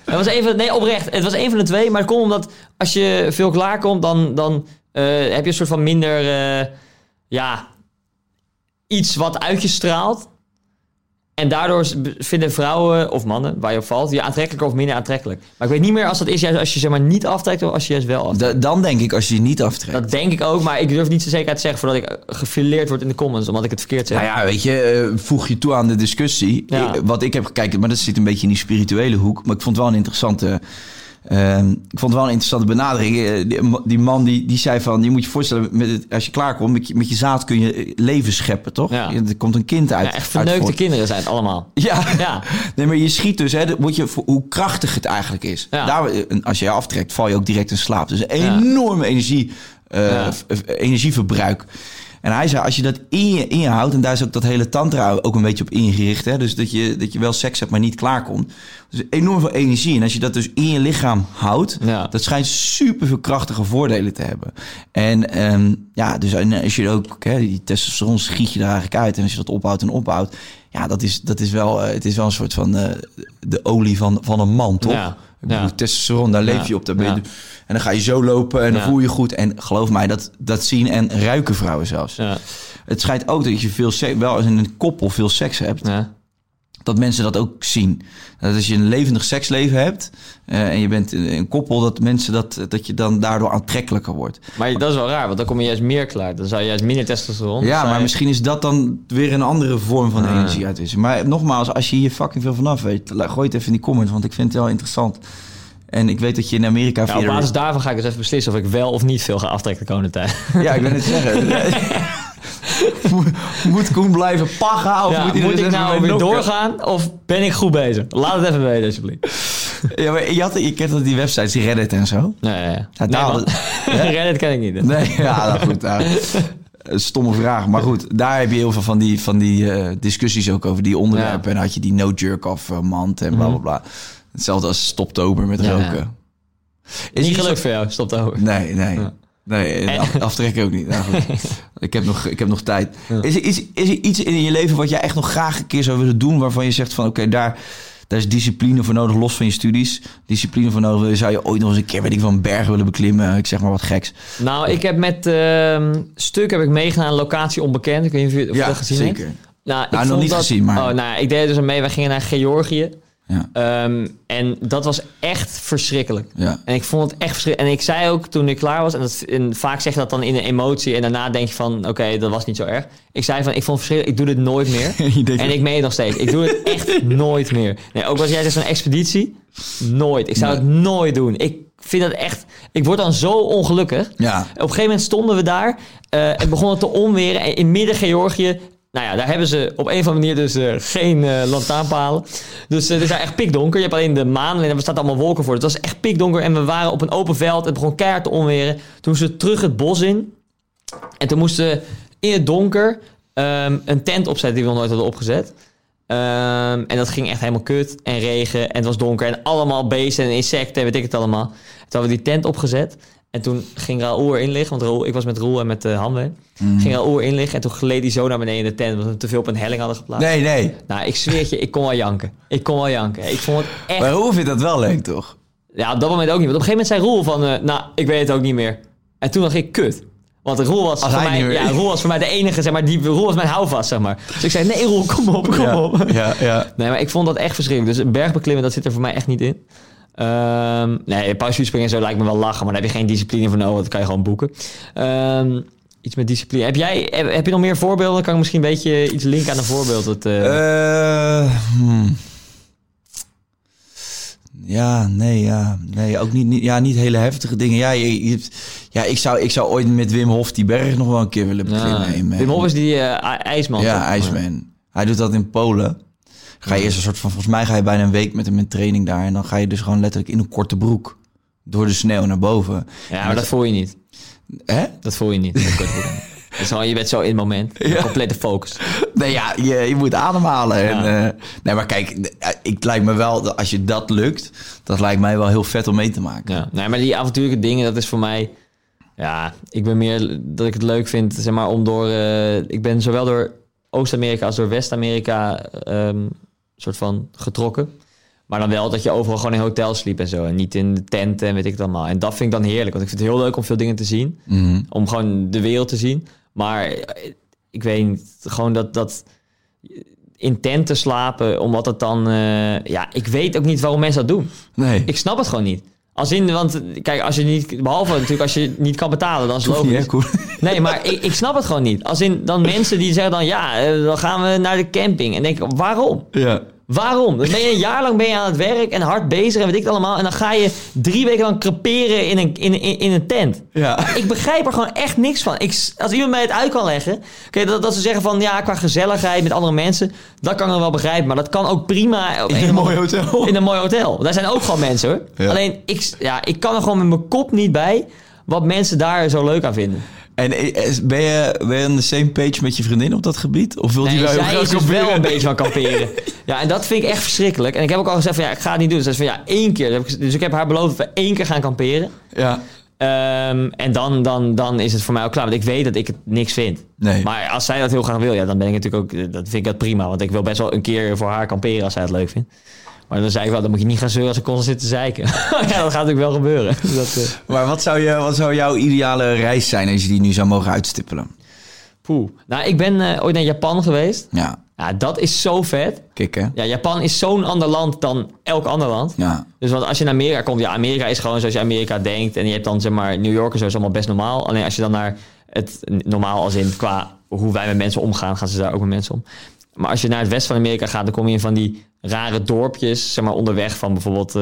Oprecht. Het was een van de twee, maar het komt omdat als je veel klaarkomt, dan heb je een soort van minder... iets wat uit je straalt. En daardoor vinden vrouwen of mannen, waar je op valt, je aantrekkelijker of minder aantrekkelijk. Maar ik weet niet meer als dat is juist als je zeg maar niet aftrekt of als je juist wel aftrekt. Dan denk ik als je niet aftrekt. Dat denk ik ook, maar ik durf niet zo zeker te zeggen voordat ik gefileerd word in de comments, omdat ik het verkeerd zeg. Nou ja, weet je, voeg je toe aan de discussie. Ja. Wat ik heb gekeken, maar dat zit een beetje in die spirituele hoek. Maar ik vond het wel een interessante... benadering. Die man die zei van... Je moet je voorstellen, als je klaarkomt... Met je zaad kun je leven scheppen, toch? Ja. Er komt een kind uit. Ja, echt verneukte kinderen zijn het allemaal. Ja. Nee, maar je schiet dus... hoe krachtig het eigenlijk is. Ja. Daar, als je aftrekt, val je ook direct in slaap. Dus een enorme energieverbruik. En hij zei, als je dat in je houdt... en daar is ook dat hele tantra ook een beetje op ingericht... Hè? Dus dat je wel seks hebt, maar niet klaarkomt. Dus enorm veel energie. En als je dat dus in je lichaam houdt... dat schijnt super veel krachtige voordelen te hebben. En dus als je ook... die testosteron schiet je er eigenlijk uit. En als je dat ophoudt... Ja, het is wel een soort van de olie van een man, toch? Ja. Ik bedoel, testosteron, daar leef je op. En dan ga je zo lopen en dan voel je goed. En geloof mij, dat zien en ruiken vrouwen zelfs. Ja. Het schijnt ook dat je wel als in een koppel veel seks hebt. Ja. Dat mensen dat ook zien. Dat als je een levendig seksleven hebt en je bent een koppel, dat mensen dat je dan daardoor aantrekkelijker wordt. Maar dat is wel raar, want dan kom je juist meer klaar. Dan zou je juist minder testosteron. Ja, maar misschien is dat dan weer een andere vorm van energie uitwisselen. Maar nogmaals, als je hier fucking veel vanaf weet, gooi het even in die comments, want ik vind het wel interessant. En ik weet dat je in Amerika... Op basis daarvan ga ik dus even beslissen of ik wel of niet veel ga aftrekken de komende tijd. Ja, ik ben het zeggen. Moet Koen blijven paggen? Of moet ik nou weer doorgaan? Of ben ik goed bezig? Laat het even weten, alsjeblieft. Ja, maar je kent dat die websites, die Reddit en zo? Nee. Reddit ken ik niet. Nee, goed. Stomme vraag. Maar goed, daar heb je heel veel van die discussies ook over die onderwerpen. Ja. En dan had je die no jerk-off mand en bla bla bla. Hetzelfde als Stoptober met roken. Ja. Is niet gelukt voor jou, Stoptober? Nee. Ja. Nee, aftrekken ook niet. Nou, goed. Ik heb nog tijd. Ja. Is er iets in je leven wat jij echt nog graag een keer zou willen doen... waarvan je zegt van oké, daar is discipline voor nodig, los van je studies. Discipline voor nodig. Zou je ooit nog eens een keer, weet ik, van een berg willen beklimmen? Ik zeg maar wat geks. Nou, ik heb met Stuk heb ik meegedaan aan Locatie Onbekend. Ik weet niet of je dat gezien hebt. Zeker. Nou, nog niet gezien, maar... ik deed dus mee. Wij gingen naar Georgië. Ja. En dat was echt verschrikkelijk. Ja. En ik vond het echt verschrikkelijk. En ik zei ook toen ik klaar was... en vaak zeg je dat dan in een emotie... en daarna denk je van... oké, dat was niet zo erg. Ik zei van, ik vond het verschrikkelijk. Ik doe dit nooit meer. En ik meen het nog steeds. Ik doe het echt nooit meer. Nee, ook als jij zegt zo'n expeditie... nooit. Ik zou het nooit doen. Ik vind dat echt... Ik word dan zo ongelukkig. Ja. Op een gegeven moment stonden we daar... en begon het te onweren. In midden Georgië... Nou ja, daar hebben ze op een of andere manier dus geen lantaarnpalen. Dus het is daar echt pikdonker. Je hebt alleen de maan en er staat allemaal wolken voor. Het was echt pikdonker en we waren op een open veld. Het begon keihard te onweren. Toen moesten we terug het bos in. En toen moesten we in het donker een tent opzetten die we nog nooit hadden opgezet. En dat ging echt helemaal kut en regen en het was donker. En allemaal beesten en insecten en weet ik het allemaal. Toen hadden we die tent opgezet. En toen ging Raoul erin liggen, want ik was met Roel en met Hanwe. Ging Raoul erin liggen en toen gleed hij zo naar beneden in de tent, omdat we te veel op een helling hadden geplaatst. Nee. Nou, ik zweer het je, ik kon wel janken. Ik vond het echt... Maar Roel vindt dat wel leuk, toch? Ja, op dat moment ook niet. Want op een gegeven moment zei Roel van, ik weet het ook niet meer. En toen dacht ik, kut. Want Roel was voor mij de enige, zeg maar, Roel was mijn houvast, zeg maar. Dus ik zei, nee Roel, kom op. Ja. Nee, maar ik vond dat echt verschrikkelijk. Dus een bergbeklimmen, dat zit er voor mij echt niet in. Parachutespringen en zo lijkt me wel lachen, maar daar heb je geen discipline voor nodig. Dat kan je gewoon boeken. Iets met discipline. Heb je nog meer voorbeelden? Dan kan ik misschien een beetje iets linken aan een voorbeeld. Nee, ook niet hele heftige dingen. Ik zou ooit met Wim Hof die berg nog wel een keer willen beklimmen. Wim Hof is die ijsman. Ja, IJsman. Hij doet dat in Polen. Ga je eerst een soort van, volgens mij ga je bijna een week met hem in training daar. En dan ga je dus gewoon letterlijk in een korte broek door de sneeuw naar boven. Ja, maar dat voel je niet. Hè? Dat voel je niet. Je bent zo in het moment. Complete focus. Nee, ja, je moet ademhalen. Ja. Nee, maar kijk, het lijkt me wel, als je dat lukt, dat lijkt mij wel heel vet om mee te maken. Ja. Nee, maar die avontuurlijke dingen, dat is voor mij... Ja, ik ben meer dat ik het leuk vind, zeg maar, om door... ik ben zowel door Oost-Amerika als door West-Amerika soort van getrokken. Maar dan wel dat je overal gewoon in hotels sliep en zo. En niet in de tenten en weet ik het allemaal. En dat vind ik dan heerlijk. Want ik vind het heel leuk om veel dingen te zien. Mm-hmm. Om gewoon de wereld te zien. Maar ik weet niet, gewoon dat in tenten slapen, omdat het dan... ik weet ook niet waarom mensen dat doen. Nee. Ik snap het gewoon niet. Want kijk, als je niet... Behalve natuurlijk als je niet kan betalen, dan is het logisch. Cool. Nee, maar ik snap het gewoon niet. Dan mensen die zeggen dan... dan gaan we naar de camping. En denk ik, waarom? Ja. Waarom? Dan ben je een jaar lang aan het werk en hard bezig en weet ik het allemaal. En dan ga je 3 weken lang creperen in een tent. Ja. Ik begrijp er gewoon echt niks van. Als iemand mij het uit kan leggen... dat ze zeggen van qua gezelligheid met andere mensen... dat kan ik wel begrijpen. Maar dat kan ook prima... In een mooi hotel. In een mooi hotel. Daar zijn ook gewoon mensen hoor. Ja. Alleen, ik kan er gewoon met mijn kop niet bij... wat mensen daar zo leuk aan vinden. En ben je on the same page met je vriendin op dat gebied? Of wil die zij is dus wel een beetje van kamperen. Ja, en dat vind ik echt verschrikkelijk. En ik heb ook al gezegd van ik ga het niet doen. Dus dat is van 1 keer. Dus ik heb haar beloofd dat we 1 keer gaan kamperen. Ja. En dan is het voor mij ook klaar. Want ik weet dat ik het niks vind. Nee. Maar als zij dat heel graag wil, dan ben ik natuurlijk ook... Dat vind ik dat prima. Want ik wil best wel een keer voor haar kamperen als zij het leuk vindt. Maar dan zei ik wel, dan moet je niet gaan zeuren als ik constant zit te zeiken. Ja, dat gaat natuurlijk wel gebeuren. Maar wat zou jouw ideale reis zijn als je die nu zou mogen uitstippelen? Nou, ik ben ooit naar Japan geweest. Ja. Ja, dat is zo vet. Kijk, hè? Ja, Japan is zo'n ander land dan elk ander land. Ja. Dus want als je naar Amerika komt... Amerika is gewoon zoals je Amerika denkt. En je hebt dan, zeg maar, New York en zo is allemaal best normaal. Alleen als je dan naar het normaal als in qua hoe wij met mensen omgaan... gaan ze daar ook met mensen om. Maar als je naar het westen van Amerika gaat... dan kom je in van die rare dorpjes... zeg maar onderweg van bijvoorbeeld...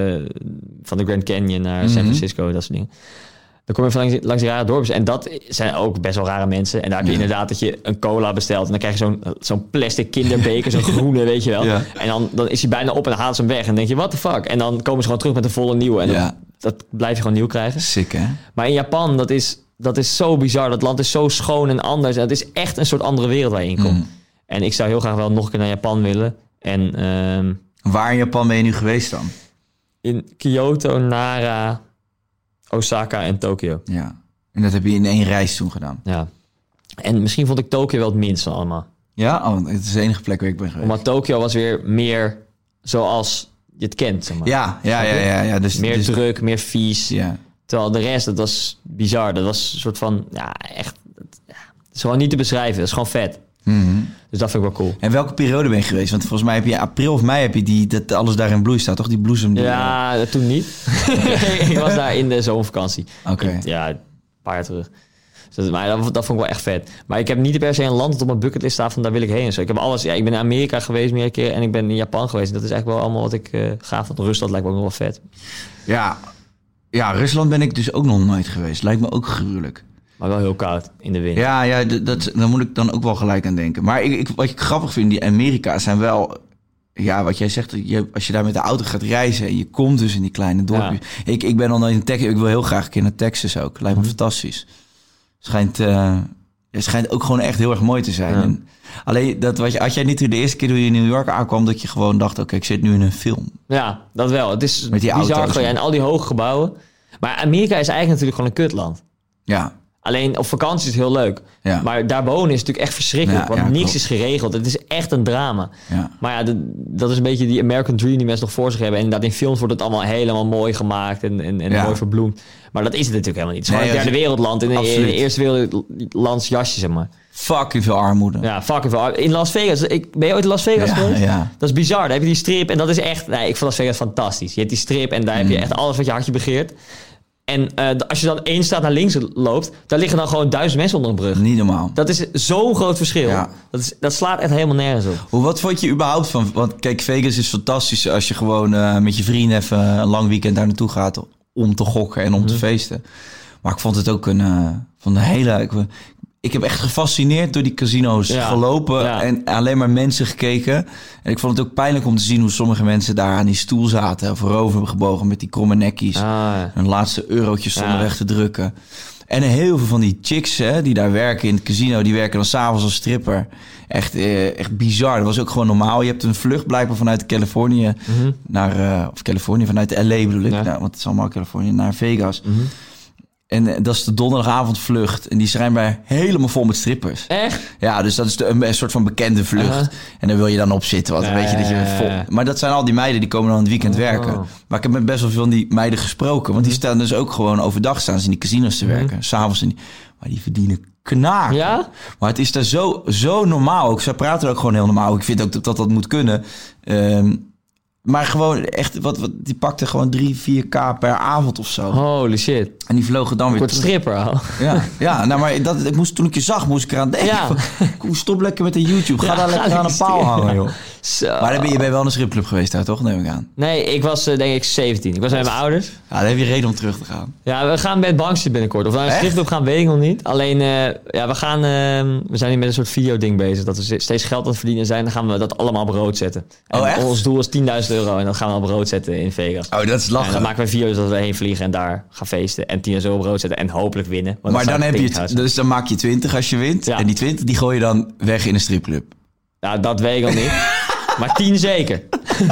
van de Grand Canyon naar San Francisco, dat soort dingen. Dan kom je van langs die rare dorpjes. En dat zijn ook best wel rare mensen. En daar heb je inderdaad dat je een cola bestelt... en dan krijg je zo'n plastic kinderbeker... zo'n groene, weet je wel. Ja. En dan is hij bijna op en dan halen ze hem weg. En dan denk je, what the fuck? En dan komen ze gewoon terug met een volle nieuwe. En dat blijf je gewoon nieuw krijgen. Sick, hè? Maar in Japan, dat is zo bizar. Dat land is zo schoon en anders. En het is echt een soort andere wereld waar je in komt. En ik zou heel graag wel nog een keer naar Japan willen. En, waar in Japan ben je nu geweest dan? In Kyoto, Nara, Osaka en Tokio. Ja. En dat heb je in 1 reis toen gedaan? Ja. En misschien vond ik Tokio wel het minst van allemaal. Ja? Oh, het is de enige plek waar ik ben geweest. Maar Tokio was weer meer zoals je het kent, zeg maar. Ja. Dus, meer druk, meer vies. Ja. Terwijl de rest, dat was bizar. Dat was een soort van, echt... Het is gewoon niet te beschrijven. Dat is gewoon vet. Mm-hmm. Dus dat vind ik wel cool. En welke periode ben je geweest? Want volgens mij heb je april of mei heb je dat alles daar in bloei staat, toch? Die bloesem. Toen niet. Ik was daar in de zomervakantie. Oké. Een paar jaar terug. Dus maar dat vond ik wel echt vet. Maar ik heb niet per se een land dat op mijn bucketlist staat van daar wil ik heen. Zo. Ik heb alles. Ja, ik ben in Amerika geweest meerdere keer en ik ben in Japan geweest. Dat is eigenlijk wel allemaal wat ik gaaf vond. Rusland lijkt me ook nog wel vet. Ja, Rusland ben ik dus ook nog nooit geweest. Lijkt me ook gruwelijk. Maar wel heel koud in de winter. Ja, daar moet ik dan ook wel gelijk aan denken. Maar wat ik grappig vind, die Amerika zijn wel... Ja, wat jij zegt, als je daar met de auto gaat reizen... en je komt dus in die kleine dorpjes. Ja. Ik ben al nooit in Texas. Ik wil heel graag een keer naar Texas ook. Lijkt me fantastisch. Het schijnt ook gewoon echt heel erg mooi te zijn. Ja. En alleen, had jij niet de eerste keer toen je in New York aankwam... dat je gewoon dacht, oké, ik zit nu in een film. Ja, dat wel. Het is met die auto's en al die hoge gebouwen. Maar Amerika is eigenlijk natuurlijk gewoon een kutland. Ja. Alleen op vakantie is het heel leuk. Ja. Maar daar wonen is natuurlijk echt verschrikkelijk. Want niks is geregeld. Het is echt een drama. Ja. Maar dat is een beetje die American Dream die mensen nog voor zich hebben. En inderdaad in films wordt het allemaal helemaal mooi gemaakt. En mooi verbloemd. Maar dat is het natuurlijk helemaal niet. Het is gewoon een derde wereldland. In een eerste wereldlands jasje, zeg maar. Fucking veel armoede. Ja, fucking veel armoede. In Las Vegas. Ben je ooit in Las Vegas geweest? Ja. Dat is bizar. Daar heb je die strip. En dat is echt... Nee, ik vond Las Vegas fantastisch. Je hebt die strip en daar heb je echt alles wat je hartje begeert. En als je dan 1 straat naar links loopt... daar liggen dan gewoon 1000 mensen onder een brug. Niet normaal. Dat is zo'n groot verschil. Ja. Dat slaat echt helemaal nergens op. Wat vond je überhaupt van... Want kijk, Vegas is fantastisch als je gewoon met je vrienden... even een lang weekend daar naartoe gaat... om te gokken en om te feesten. Maar ik vond het ook van de hele... Ik heb echt gefascineerd door die casino's gelopen... en alleen maar mensen gekeken. En ik vond het ook pijnlijk om te zien... hoe sommige mensen daar aan die stoel zaten... voorover gebogen met die kromme nekkies... hun laatste eurotjes stonden weg te drukken. En heel veel van die chicks die daar werken in het casino... die werken dan s'avonds als stripper. Echt bizar. Dat was ook gewoon normaal. Je hebt een vlucht blijkbaar vanuit Californië... naar... of Californië, vanuit LA bedoel ik. Ja. Nou, want het is allemaal Californië, naar Vegas... En dat is de donderdagavondvlucht. En die is schijnbaar helemaal vol met strippers. Echt? Ja, dus dat is een soort van bekende vlucht. En daar wil je dan op zitten. Want dan weet je dat je vol... Maar dat zijn al die meiden die komen dan het weekend werken. Maar ik heb met best wel veel van die meiden gesproken. Want die staan dus ook gewoon overdag staan ze in die casinos te werken. S'avonds. Maar die verdienen knaken. Ja? Maar het is daar zo normaal ook. Zij praten ook gewoon heel normaal. Ik vind ook dat dat moet kunnen. Maar gewoon echt, die pakte gewoon 3-4k per avond of zo. Holy shit. En die vlogen dan weer Kort stripper al. Ja, nou, maar toen ik je zag, moest ik eraan denken. Ja. Stop lekker met de YouTube. Ga daar lekker aan een paal hangen, joh. Zo. Maar dan ben je wel in een stripclub geweest daar, toch? Neem ik aan. Nee, ik was denk ik 17. Ik was met mijn ouders. Ja, dan heb je reden om terug te gaan. Ja, we gaan met Bankzit binnenkort. Of we naar een stripclub gaan, weet ik nog niet. Alleen, we zijn hier met een soort videoding bezig. Dat we steeds geld aan het verdienen zijn. Dan gaan we dat allemaal op rood zetten. En ons doel is €10.000. En dat gaan we op rood zetten in Vegas. Oh, dat is lachen. En dan maken we video's dat we heen vliegen en daar gaan feesten. En €10.000 op rood zetten en hopelijk winnen. Maar dan heb je het. Dus dan maak je 20 als je wint. Ja. En die 20 die gooi je dan weg in een stripclub. Nou, dat weet ik al niet. Maar 10 zeker.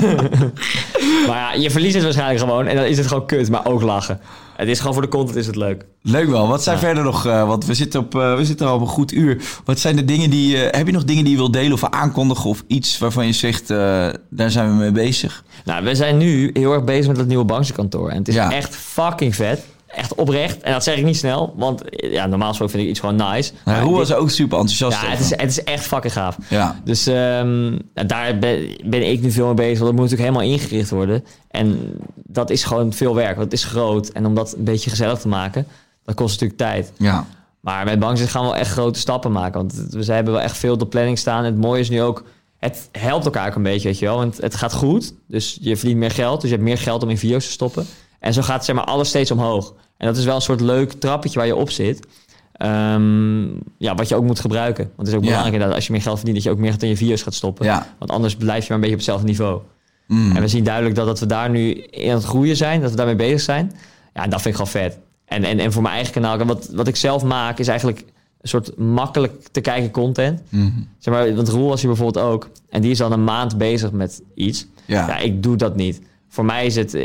Maar ja, je verliest het waarschijnlijk gewoon. En dan is het gewoon kut, maar ook lachen. Het is gewoon voor de content is het leuk. Leuk wel. Wat zijn verder nog... want we zitten al op een goed uur. Wat zijn de dingen die... heb je nog dingen die je wilt delen of aankondigen? Of iets waarvan je zegt, daar zijn we mee bezig? Nou, we zijn nu heel erg bezig met het nieuwe Bankzitkantoor. En het is echt fucking vet. Echt oprecht. En dat zeg ik niet snel. Want normaal gesproken vind ik iets gewoon nice. Maar Roel was ook super enthousiast. Ja, het is echt fucking gaaf. Ja. Dus daar ben ik nu veel mee bezig. Want dat moet natuurlijk helemaal ingericht worden. En dat is gewoon veel werk. Want het is groot. En om dat een beetje gezellig te maken, dat kost natuurlijk tijd. Ja. Maar met Bankzit gaan we wel echt grote stappen maken. Want we hebben wel echt veel op de planning staan. En het mooie is nu ook, het helpt elkaar ook een beetje, weet je wel. Want het gaat goed. Dus je verdient meer geld. Dus je hebt meer geld om in video's te stoppen. En zo gaat zeg maar alles steeds omhoog. En dat is wel een soort leuk trappetje waar je op zit. Wat je ook moet gebruiken. Want het is ook belangrijk inderdaad, als je meer geld verdient, dat je ook meer in je video's gaat stoppen. Ja. Want anders blijf je maar een beetje op hetzelfde niveau. En we zien duidelijk dat we daar nu in aan het groeien zijn. Dat we daarmee bezig zijn. Ja, en dat vind ik gewoon vet. En voor mijn eigen kanaal, wat ik zelf maak, is eigenlijk een soort makkelijk te kijken content. Zeg maar, want Roel was hier bijvoorbeeld ook. En die is al een maand bezig met iets. Ja, ik doe dat niet. Voor mij is het,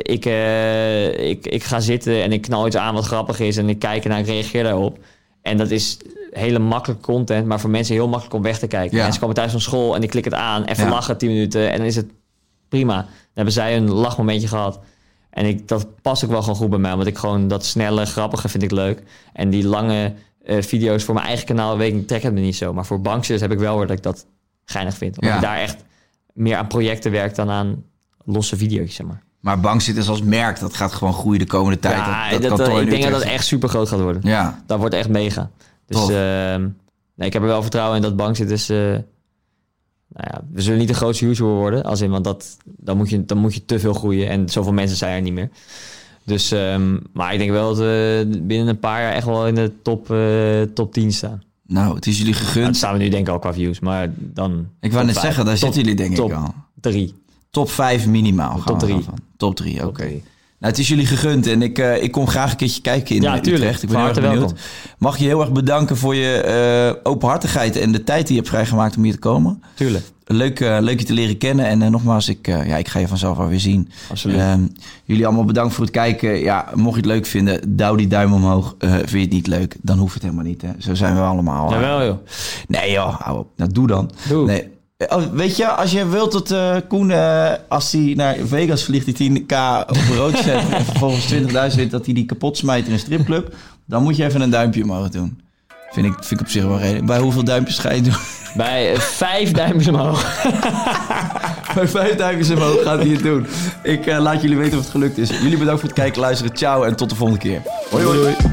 ik ga zitten en ik knal iets aan wat grappig is en ik kijk ernaar en ik reageer daarop. En dat is hele makkelijke content, maar voor mensen heel makkelijk om weg te kijken. Ja. Mensen komen thuis van school en die klikken het aan, even lachen 10 minuten en dan is het prima. Dan hebben zij een lachmomentje gehad. En dat past ook wel gewoon goed bij mij, want ik gewoon dat snelle, grappige vind ik leuk. En die lange video's voor mijn eigen kanaal, trek het me niet zo. Maar voor Bankzitters heb ik wel weer dat ik dat geinig vind. Omdat je daar echt meer aan projecten werkt dan aan losse video's, zeg maar. Maar Bankzitters als merk, dat gaat gewoon groeien de komende tijd. Ja, ik denk dat dat echt super groot gaat worden. Ja. Dat wordt echt mega. Dus ik heb er wel vertrouwen in dat Bankzitters... we zullen niet de grootste YouTuber worden. Als in, want dan moet je te veel groeien. En zoveel mensen zijn er niet meer. Dus, maar ik denk wel dat we binnen een paar jaar echt wel in de top 10 staan. Nou, het is jullie gegund. Dat staan we nu denk ik al qua views. Maar dan... Ik wou net zeggen, daar zitten jullie denk ik al. 3. Top 5 minimaal. Top 3. Top 3, oké. Nou, het is jullie gegund en ik kom graag een keertje kijken in Utrecht. Ik ben heel erg benieuwd. Welkom. Mag je heel erg bedanken voor je openhartigheid en de tijd die je hebt vrijgemaakt om hier te komen. Tuurlijk. Leuk je te leren kennen. En nogmaals, ik ga je vanzelf wel weer zien. Absoluut. Jullie allemaal bedankt voor het kijken. Ja, mocht je het leuk vinden, douw die duim omhoog. Vind je het niet leuk, dan hoeft het helemaal niet. Hè. Zo zijn we allemaal. Jawel joh. Nee joh, hou op. Nou, doe dan. Doe. Nee. Weet je, als je wilt dat Koen, als hij naar Vegas vliegt, die 10k op rood zet en vervolgens 20.000 wint, dat hij die kapot smijt in een stripclub, dan moet je even een duimpje omhoog doen. Vind ik op zich wel reden. Bij hoeveel duimpjes ga je doen? Bij 5 duimpjes omhoog. Bij 5 duimpjes omhoog gaat hij het doen. Ik laat jullie weten of het gelukt is. Jullie bedankt voor het kijken, luisteren. Ciao en tot de volgende keer. Hoi hoi. Doei.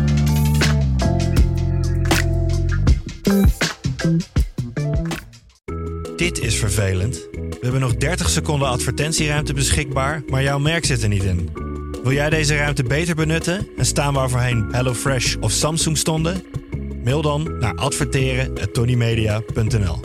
Dit is vervelend. We hebben nog 30 seconden advertentieruimte beschikbaar, maar jouw merk zit er niet in. Wil jij deze ruimte beter benutten en staan waar voorheen HelloFresh of Samsung stonden? Mail dan naar adverteren@tonymedia.nl.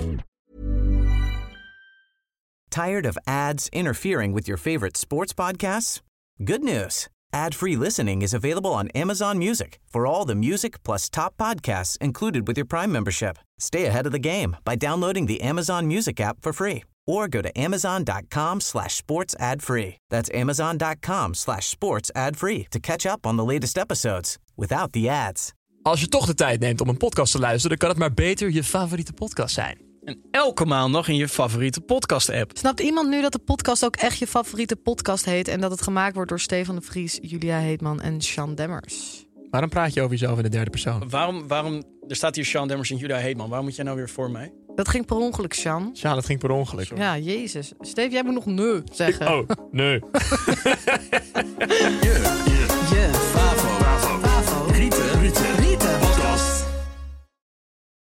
Tired of ads interfering with your favorite sports podcasts? Good news. Ad-free listening is available on Amazon Music for all the music plus top podcasts included with your Prime membership. Stay ahead of the game by downloading the Amazon Music app for free or go to amazon.com/sports ad free. That's amazon.com/sports ad free to catch up on the latest episodes without the ads. Als je toch de tijd neemt om een podcast te luisteren, dan kan het maar beter je favoriete podcast zijn. En elke maandag in je favoriete podcast-app. Snapt iemand nu dat de podcast ook echt je favoriete podcast heet en dat het gemaakt wordt door Stefan de Vries, Julia Heetman en Sean Demmers? Waarom praat je over jezelf in de derde persoon? Waarom er staat hier Sean Demmers en Julia Heetman. Waarom moet jij nou weer voor mij? Dat ging per ongeluk, Sean. Ja, dat ging per ongeluk. Ja, jezus. Steve, jij moet nog nee zeggen. Oh, nee. Yeah.